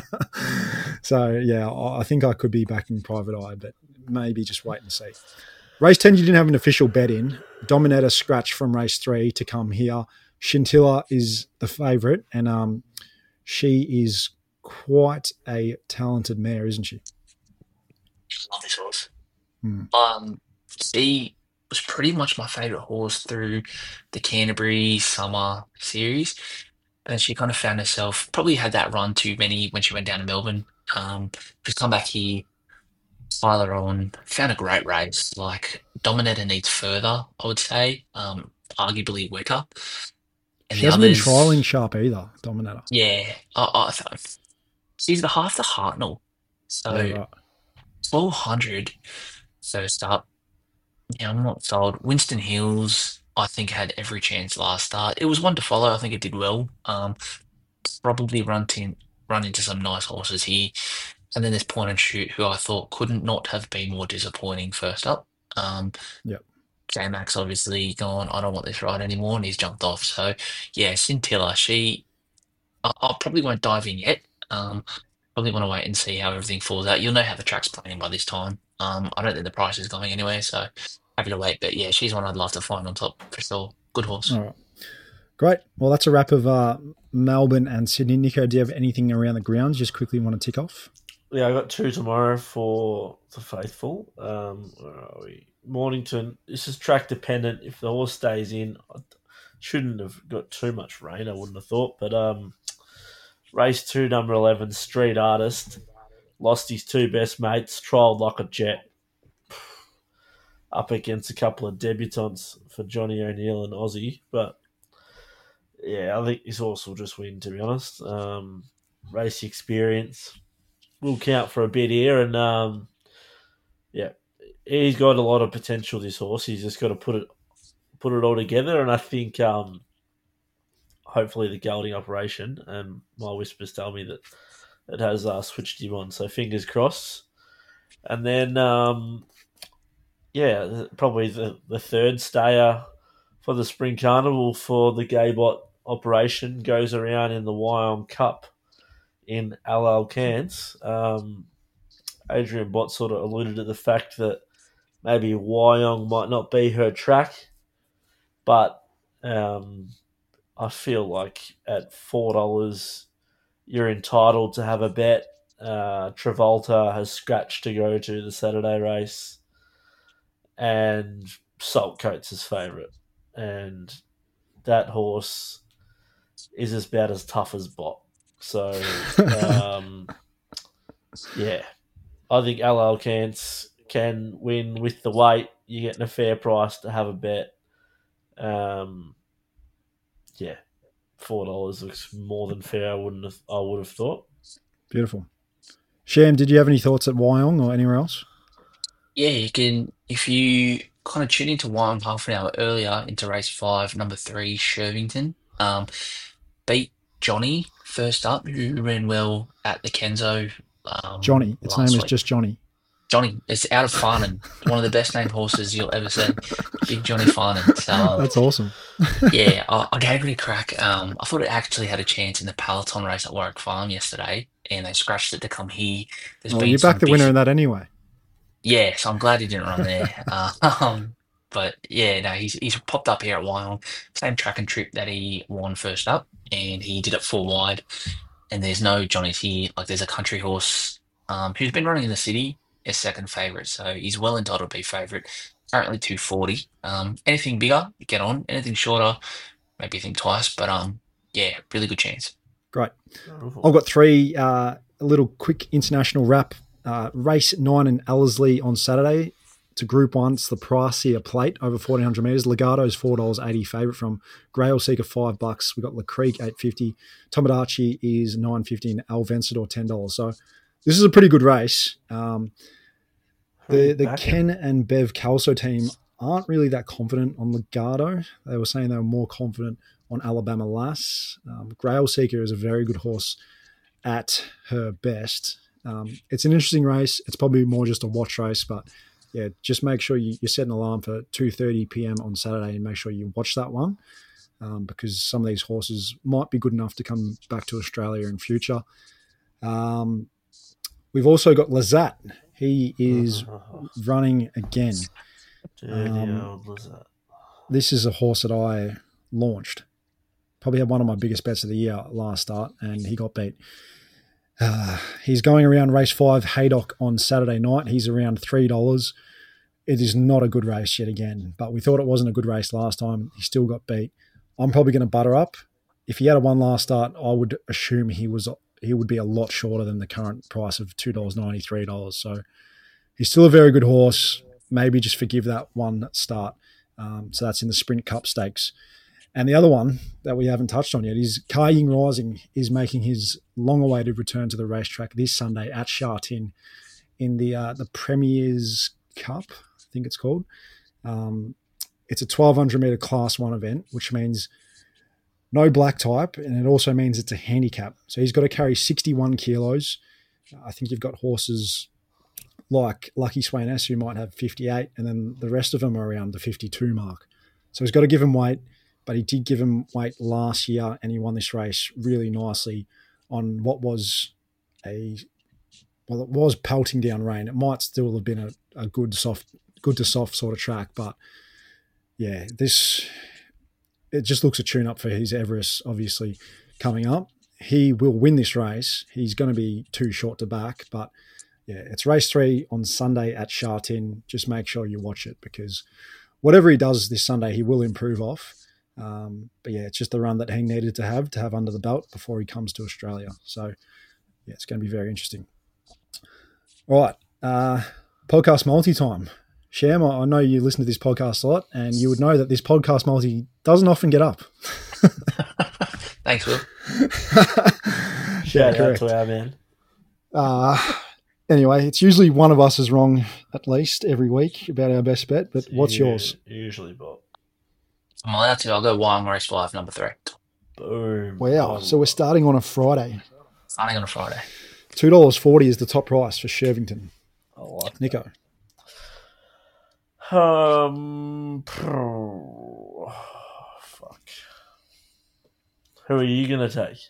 So yeah, I I think I could be backing Private Eye, but maybe just wait and see. Race ten, you didn't have an official bet in. Dominator scratch from race three to come here. Scintilla is the favourite, and um, she is quite a talented mare, isn't she? love this horse. Hmm. Um, she was pretty much my favourite horse through the Canterbury Summer Series. And she kind of found herself, probably had that run too many when she went down to Melbourne. Um, she's come back here, Tyler on, found a great race. Like, Dominator needs further, I would say. Um, arguably weaker. And She the hasn't been others, trialling sharp either, Dominator. yeah, I, I th- she's the half the Hartnell. So Yeah, right. twelve hundred first up. Yeah, I'm not sold. Winston Hills, I think, had every chance last start. It was one to follow. I think it did well. Um, probably run in, run into some nice horses here. And then there's Point and Shoot, who I thought couldn't not have been more disappointing first up. Um, Yep. J-Max obviously gone, I don't want this ride anymore, and he's jumped off. So, yeah, Scintilla, she, I, I probably won't dive in yet. Um, probably want to wait and see how everything falls out. You'll know how the track's playing by this time. Um, I don't think the price is going anywhere, so happy to wait. But yeah, she's one I'd love to find on top for sure. Good horse. All right. Great. Well, that's a wrap of uh, Melbourne and Sydney. Nico, do you have anything around the grounds just quickly want to tick off? Yeah, I got two tomorrow for the faithful. Um, where are we? Mornington. This is track dependent. If the horse stays in, I shouldn't have got too much rain. I wouldn't have thought. But um, race two, number eleven, Street Artist, lost his two best mates. Trialled like a jet. Up against a couple of debutants for Johnny O'Neill and Aussie, but yeah, I think this horse will just win. To be honest, um, race experience will count for a bit here, and um, yeah, he's got a lot of potential. This horse, he's just got to put it put it all together, and I think um, hopefully the gelding operation. And my whispers tell me that it has uh, switched him on, so fingers crossed. And then um, yeah, probably the the third stayer for the Spring Carnival for the Gaybot operation goes around in the Wyong Cup in Al Al Cairns. Um, Adrian Bott sort of alluded to the fact that maybe Wyong might not be her track, but um, I feel like at four dollars you're entitled to have a bet. Uh, Travolta has scratched to go to the Saturday race, and Saltcoat's his favourite, and that horse is about as tough as Bott. So, um, yeah, I think L L Cairns can win with the weight. You're getting a fair price to have a bet. Um, yeah, four dollars looks more than fair. I wouldn't have. I would have thought. Beautiful. Sham, did you have any thoughts at Wyong or anywhere else? Yeah, you can, if you kind of tune into one half an hour earlier into race five, number three, Shervington, um, beat Johnny first up, who ran well at the Kenzo um, Johnny. Its last name is week. just Johnny. Johnny, it's out of Farnan, one of the best named horses you'll ever see. Big Johnny Farnan. So, um, That's awesome. yeah, I, I gave it a crack. Um, I thought it actually had a chance in the Peloton race at Warwick Farm yesterday, and they scratched it to come here. There's Well, been you some backed the big- winner in that anyway. Yeah, so I'm glad he didn't run there. Uh, um, but yeah, no, he's he's popped up here at Wyong, same track and trip that he won first up, and he did it four wide. And there's no Johnny's here. Like there's a country horse um, who's been running in the city as second favourite, so he's well entitled to be favourite. Currently two forty. Um, anything bigger, get on. Anything shorter, maybe think twice. But um, yeah, really good chance. Great. I've got three, uh, a little quick international wrap. Uh, race nine in Ellerslie on Saturday. It's a Group One. It's the Pricier Plate over fourteen hundred metres. Legato's four dollars eighty favourite from Grail Seeker, five bucks. We've got Le Creek, eight fifty. Tomodachi is nine fifty and Al Vencedor, ten dollars. So this is a pretty good race. Um, the the Ken and Bev Calso team aren't really that confident on Legato. They were saying they were more confident on Alabama Lass. Um, Grail Seeker is a very good horse at her best. Um, it's an interesting race. It's probably more just a watch race, but yeah, just make sure you, you set an alarm for two thirty p.m. on Saturday and make sure you watch that one um, because some of these horses might be good enough to come back to Australia in future. Um, we've also got Lazat. He is running again. Um, this is a horse that I launched. Probably had one of my biggest bets of the year last start, and he got beat. Uh, he's going around race five, Haydock, on Saturday night. He's around three dollars. It is not a good race yet again, but we thought it wasn't a good race last time. He still got beat. I'm probably going to butter up. If he had a one last start, I would assume he was he would be a lot shorter than the current price of two dollars ninety, three dollars. So he's still a very good horse. Maybe just forgive that one start. Um, so that's in the Sprint Cup Stakes. And the other one that we haven't touched on yet is Kai Ying Rising is making his long-awaited return to the racetrack this Sunday at Sha Tin in the uh, the Premier's Cup, I think it's called. Um, it's a twelve hundred metre Class one event, which means no black type, and it also means it's a handicap. So he's got to carry sixty-one kilos. I think you've got horses like Lucky Swain S who might have fifty-eight, and then the rest of them are around the fifty-two mark. So he's got to give him weight. But he did give him weight last year, and he won this race really nicely on what was a well, it was pelting down rain. It might still have been a, a good soft, good to soft sort of track, but yeah, this it just looks a tune up for his Everest. Obviously, coming up, he will win this race. He's going to be too short to back, but yeah, it's race three on Sunday at Sha Tin. Just make sure you watch it because whatever he does this Sunday, he will improve off. Um, but yeah, it's just the run that he needed to have to have under the belt before he comes to Australia. So yeah, it's going to be very interesting. All right. Uh, podcast multi-time. Sham, I know you listen to this podcast a lot and you would know that this podcast multi doesn't often get up. Thanks, Will. Shout Yeah, out correct. to our man. Uh, anyway, it's usually one of us is wrong at least every week about our best bet, but what's You- yours? Usually, Bob. I'm allowed to. I'll go Wyong race five, number three. Boom. Wow. Um, So we're starting on a Friday. Starting on a Friday. two dollars forty is the top price for Shervington. I like Nico. Um, fuck. Who are you going to take?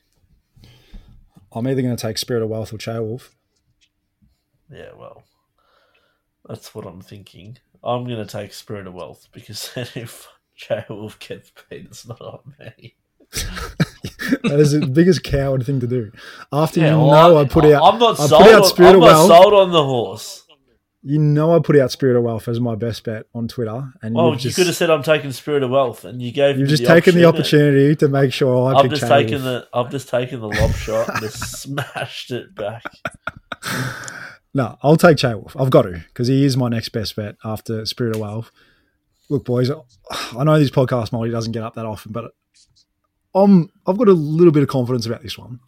I'm either going to take Spirit of Wealth or Chaewolf. Yeah, well, that's what I'm thinking. I'm going to take Spirit of Wealth because then if Chaewolf gets beat, it's not on me. That is the biggest coward thing to do. After Yeah, you well, know I, I put out, I'm not I sold. put out On, Spirit I'm of not Wealth. sold on the horse. You know I put out Spirit of Wealth as my best bet on Twitter, and Well, you've you just, could have said I'm taking Spirit of Wealth, and you gave. you've me just the taken the option, opportunity to make sure I I've pick just Chaewolf. taken the. I've just taken the lob shot and just smashed it back. No, I'll take Chaewolf. I've got to, because he is my next best bet after Spirit of Wealth. Look, boys, I know this podcast multi doesn't get up that often, but I'm, I've got a little bit of confidence about this one.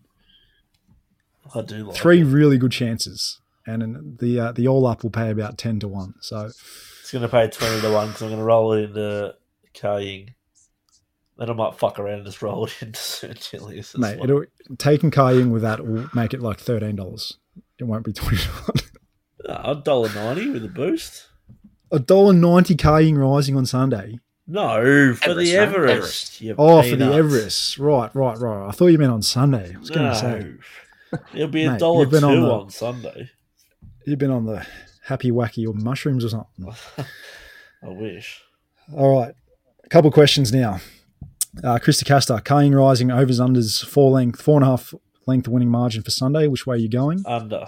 I do like Three it. really good chances, and the uh, the all up will pay about ten to one. So It's going to pay twenty to one because I'm going to roll it into Kaying. Then I might fuck around and just roll it into Sir Julius. mate, it'll, taking Kaying with that will make it like thirteen dollars. It won't be twenty to one. a dollar ninety with a boost. A dollar ninety Kaying rising on Sunday. No, for Everest, the mate, Everest. Everest. you Oh, for the peanuts. Everest. Right, right, right. I thought you meant on Sunday. I was going to say. No, it'll be a Mate, dollar you've two been on on, the- Sunday. You've been on the happy wacky or mushrooms or something. I wish. All right. A couple questions now. Uh, Krista Castor, Kaying rising, overs, unders, four length, four and a half length winning margin for Sunday. Which way are you going? Under.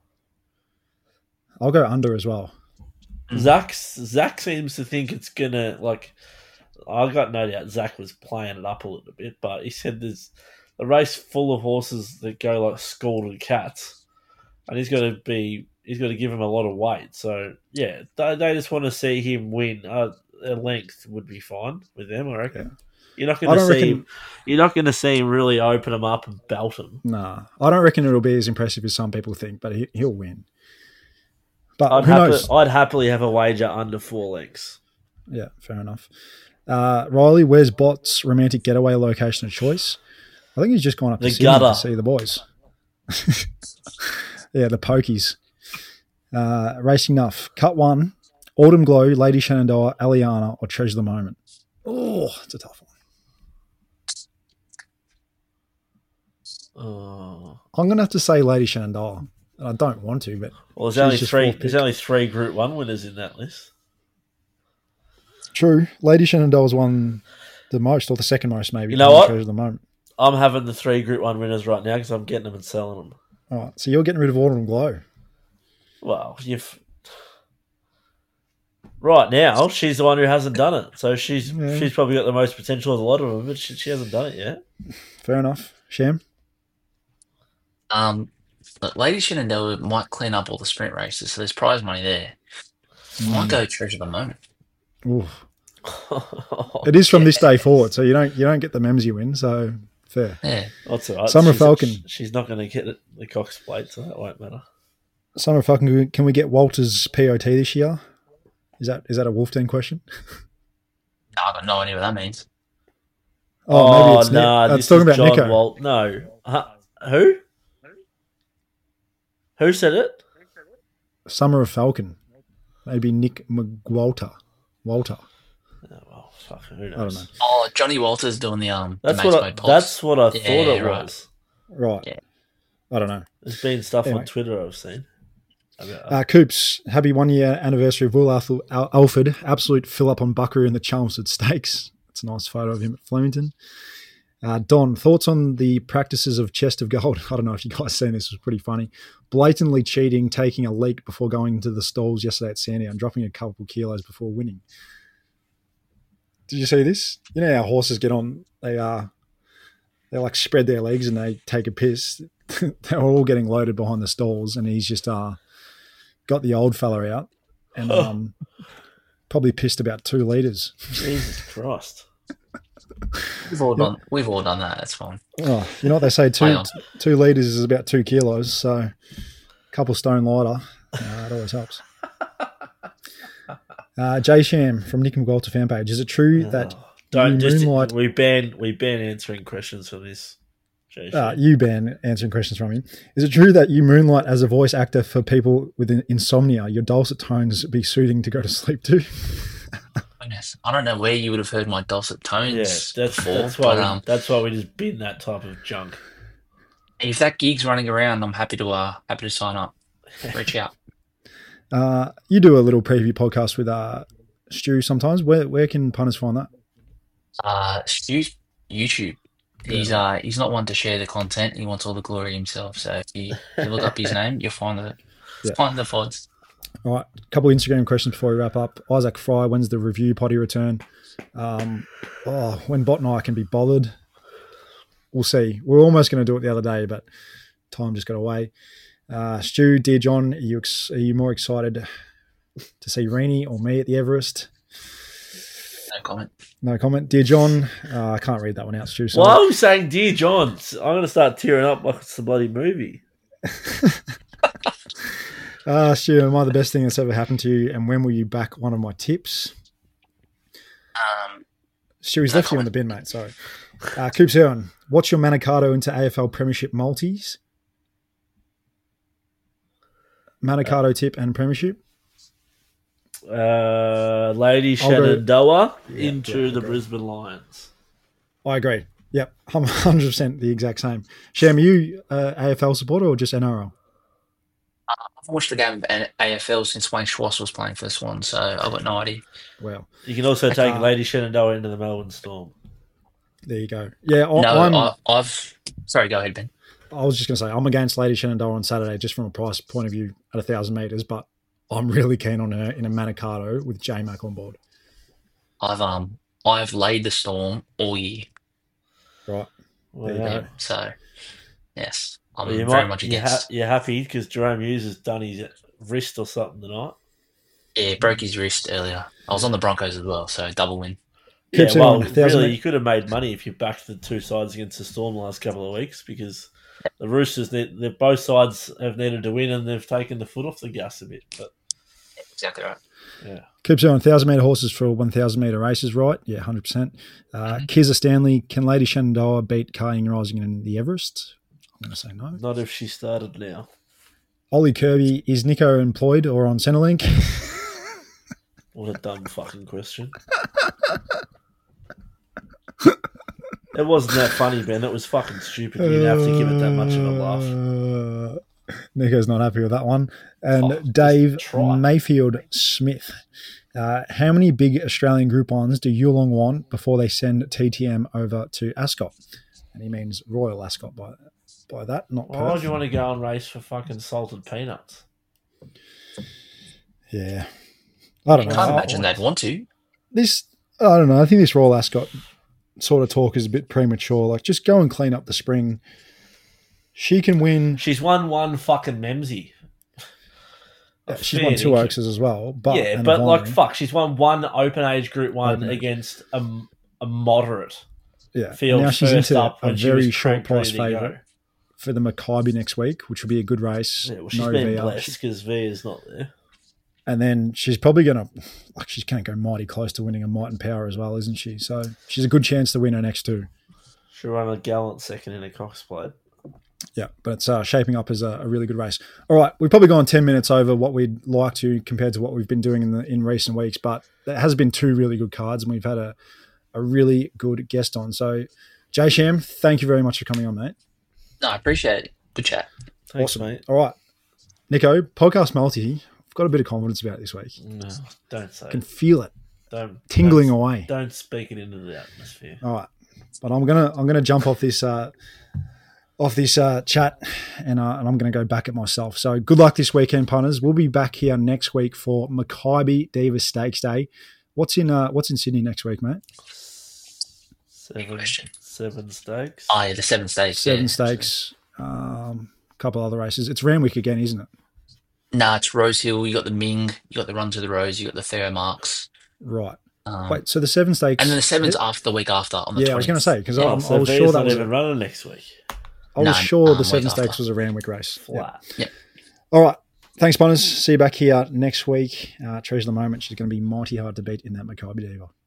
I'll go under as well. Zach, Zach seems to think it's gonna like. I got no doubt Zach was playing it up a little bit, but he said there's a race full of horses that go like scalded cats, and he's got to be. He's got to give him a lot of weight. So yeah, they, they just want to see him win. Uh, a length would be fine with them, I reckon. You're not I going to don't see. reckon- Him, you're not going to see him really open them up and belt them. Nah, I don't reckon it'll be as impressive as some people think, but he, he'll win. But I'd, who happy, knows? I'd happily have a wager under four lengths. Yeah, fair enough. Uh, Riley, where's Bot's romantic getaway location of choice? I think he's just gone up The to Sydney gutter. to see the boys. Yeah, the pokies. Uh, Racing Nuff. Cut one. Autumn Glow, Lady Shenandoah, Aliana, or Treasure the Moment. Oh, it's a tough one. Oh. I'm going to have to say Lady Shenandoah. And I don't want to, but Well, there's she's only just three. fourth There's pick. only three Group One winners in that list. True. Lady Shenandoah's won the most, or the second most, maybe. You know than what? Treasure the Moment. I'm having the three Group One winners right now because I'm getting them and selling them. All right, so you're getting rid of Autumn Glow. Well, you've right now she's the one who hasn't done it, so she's Yeah. she's probably got the most potential of a lot of them, but she, she hasn't done it yet. Fair enough. Sham? Um, but Lady Shenandoah might clean up all the sprint races, so there's prize money there. I might go Treasure the Moment. Ooh. It is from this day forward, so you don't you don't get the mems you win, so fair. Yeah. That's all right. Summer she's, Falcon. She's not going to get it, the Cox plate, so that won't matter. Summer fucking can we get Walter's P O T this year? Is that is that a Wolf Den question? No, I've got no idea what that means. Oh, maybe it's no, Nick. nah, That's this talking is about John Nico. Walt. No, huh? Who? Who said it? Summer of Falcon. Maybe Nick McWalter. Walter. Oh, well, fuck, who knows? I don't know. Oh, Johnny Walters doing the um. That's the what Mates I, Mode Pulse. that's what I Yeah, thought it right. was. Right. Yeah. I don't know. There's been stuff Anyway. on Twitter I've seen. About, Uh, Coops, happy one year anniversary of Will Alf- Al- Alford. Absolute fill up on Buckaroo in the Chelmsford Stakes. It's a nice photo of him at Flemington. Uh, Don, thoughts on the practices of Chest of Gold? I don't know if you guys seen this. It was pretty funny. Blatantly cheating, taking a leak before going into the stalls yesterday at Sandown and dropping a couple kilos before winning. Did you see this? You know how horses get on, they uh, they like spread their legs and they take a piss. They're all getting loaded behind the stalls and he's just uh, got the old fella out and um, probably pissed about two litres. Jesus Christ. We've all done. We've all done that. That's fine. Oh, you know what they say, two, Hang on. two litres is about two kilos, so a couple stone lighter, uh, it always helps. Uh, Jay Sham from Nick McWalter fan page. Is it true that Oh, don't you just moonlight, we ban we ban answering questions for this. Jay uh, Shea. you ban answering questions from him? Is it true that you moonlight as a voice actor for people with insomnia? Your dulcet tones be soothing to go to sleep to? When Yes. I don't know where you would have heard my dulcet tones Yeah, that's before, that's why but we, um, that's why we just bin that type of junk. if that gig's running around, I'm happy to uh happy to sign up. Reach out. Uh, you do a little preview podcast with uh, Stu sometimes. Where where can punters find that? Uh, Stu's YouTube. He's uh he's not one to share the content. He wants all the glory himself. So if you, if you look up his name, you'll find the Yeah. find the F O Ds. All right, a couple of Instagram questions before we wrap up. Isaac Fry, when's the review potty return? Um, oh, when Bot and I can be bothered. We'll see. We were almost going to do it the other day, but time just got away. Uh, Stu, dear John, are you, ex- are you more excited to see Reenie or me at the Everest? No comment. No comment. Dear John, uh, I can't read that one out, Stu. sorry. Why are we saying Dear John? I'm going to start tearing up like it's a bloody movie. Uh, Stu, am I the best thing that's ever happened to you? And when will you back one of my tips? Um, Stu, he's No left you in the bin, mate. Sorry. Uh, Coops Heron, what's your Manicato into A F L Premiership multis? Manicato tip and Premiership? Uh, Lady I'll go- Shenandoah Yeah, into yeah, the agree. Brisbane Lions. I agree. Yep, I'm one hundred percent the exact same. Sham, are you uh, A F L supporter or just N R L? I've watched the game of A F L since Wayne Schwartz was playing for the Swans, so I've got no idea. Well, You can also take Uh, Lady Shenandoah into the Melbourne Storm. there you go. Yeah, I, No, I'm, I, I've. Sorry, go ahead, Ben. I was just going to say, I'm against Lady Shenandoah on Saturday just from a price point of view at one thousand metres, but I'm really keen on her in a Manicato with J-Mac on board. I've um I've laid the Storm all year. Right. Well, There you yeah. go. So yes, I'm Well, you very might- much you're, against. ha- you're happy because Jerome Hughes has done his wrist or something tonight. Yeah, broke his wrist earlier. I was on the Broncos as well, so double win. Yeah, Keeps it well, on one thousand really, me- you could have made money if you backed the two sides against the Storm the last couple of weeks because the Roosters, they, they both sides have needed to win and they've taken the foot off the gas a bit. But Exactly right. yeah, Coops on one thousand metre horses for one thousand metre races, right? Yeah, one hundred percent. Uh, Kizza Stanley, can Lady Shenandoah beat Carling Rising in the Everest? I'm going to say no. not if she started now. Ollie Kirby, is Nico employed or on Centrelink? What a dumb fucking question. It wasn't that funny, Ben. It was fucking stupid. You didn't have to give it that much of a laugh. Uh, Nico's not happy with that one. And Oh, just Dave try. Mayfield Smith. Uh, how many big Australian Group Ons do Yulong want before they send T T M over to Ascot? And he means Royal Ascot by by that, not Why would Perth. you want to go and race for fucking salted peanuts? Yeah. I don't I know. can't I- imagine they'd want to. This, I don't know. I think this Royal Ascot sort of talk is a bit premature. Like, just go and clean up the spring. She can win. She's won one fucking Memsey. Yeah, she's won two Oakses as well. But yeah, and but a like Vinery. fuck, she's won one open age Group One Open age. against a, a moderate yeah. field. Now she's first into up a when she was very short cranked, ready price to go. favourite for the Maccabi next week, which will be a good race. Yeah, well, she's no been V R. blessed because V is not there. And then she's probably going to, like, she's going to go mighty close to winning a Might and Power as well, isn't she? So she's a good chance to win her next two. She'll run a gallant second in a Coxblade. Yeah, but it's uh, shaping up as a, a really good race. All right, we've probably gone ten minutes over what we'd like to compared to what we've been doing in the in recent weeks, but there has been two really good cards, and we've had a, a really good guest on. So, Jay Sham, thank you very much for coming on, mate. No, I appreciate it. Good chat. Thanks, Awesome. mate. All right, Nico, podcast multi. I've got a bit of confidence about it this week. No, don't say I can it. feel it Don't tingling don't, away. Don't speak it into the atmosphere. All right, but I'm gonna I'm gonna jump off this uh, off this uh, chat, and uh, and I'm gonna go back at myself. So good luck this weekend, punters. We'll be back here next week for Maccabi Diva Stakes Day. What's in uh, What's in Sydney next week, mate? Seven, question. seven stakes. Oh, yeah, the seven stakes. Seven yeah. stakes, um, a couple other races. It's Randwick again, isn't it? Nah, it's Rose Hill. You got the Ming. You got the Run to the Rose. You got the Thero Marks. Right. Um, Wait, so the seven stakes, and then the seven's after the week after on the Yeah, I was going to say because Oh, I, so I was V's sure that not was. even A, running next week. I was No, sure um, the seven week stakes after. was a Randwick race. Yeah. Flat. Yep. All right. Thanks, punters. See you back here next week. Uh, treasure the moment. She's going to be mighty hard to beat in that Maccabi Diva.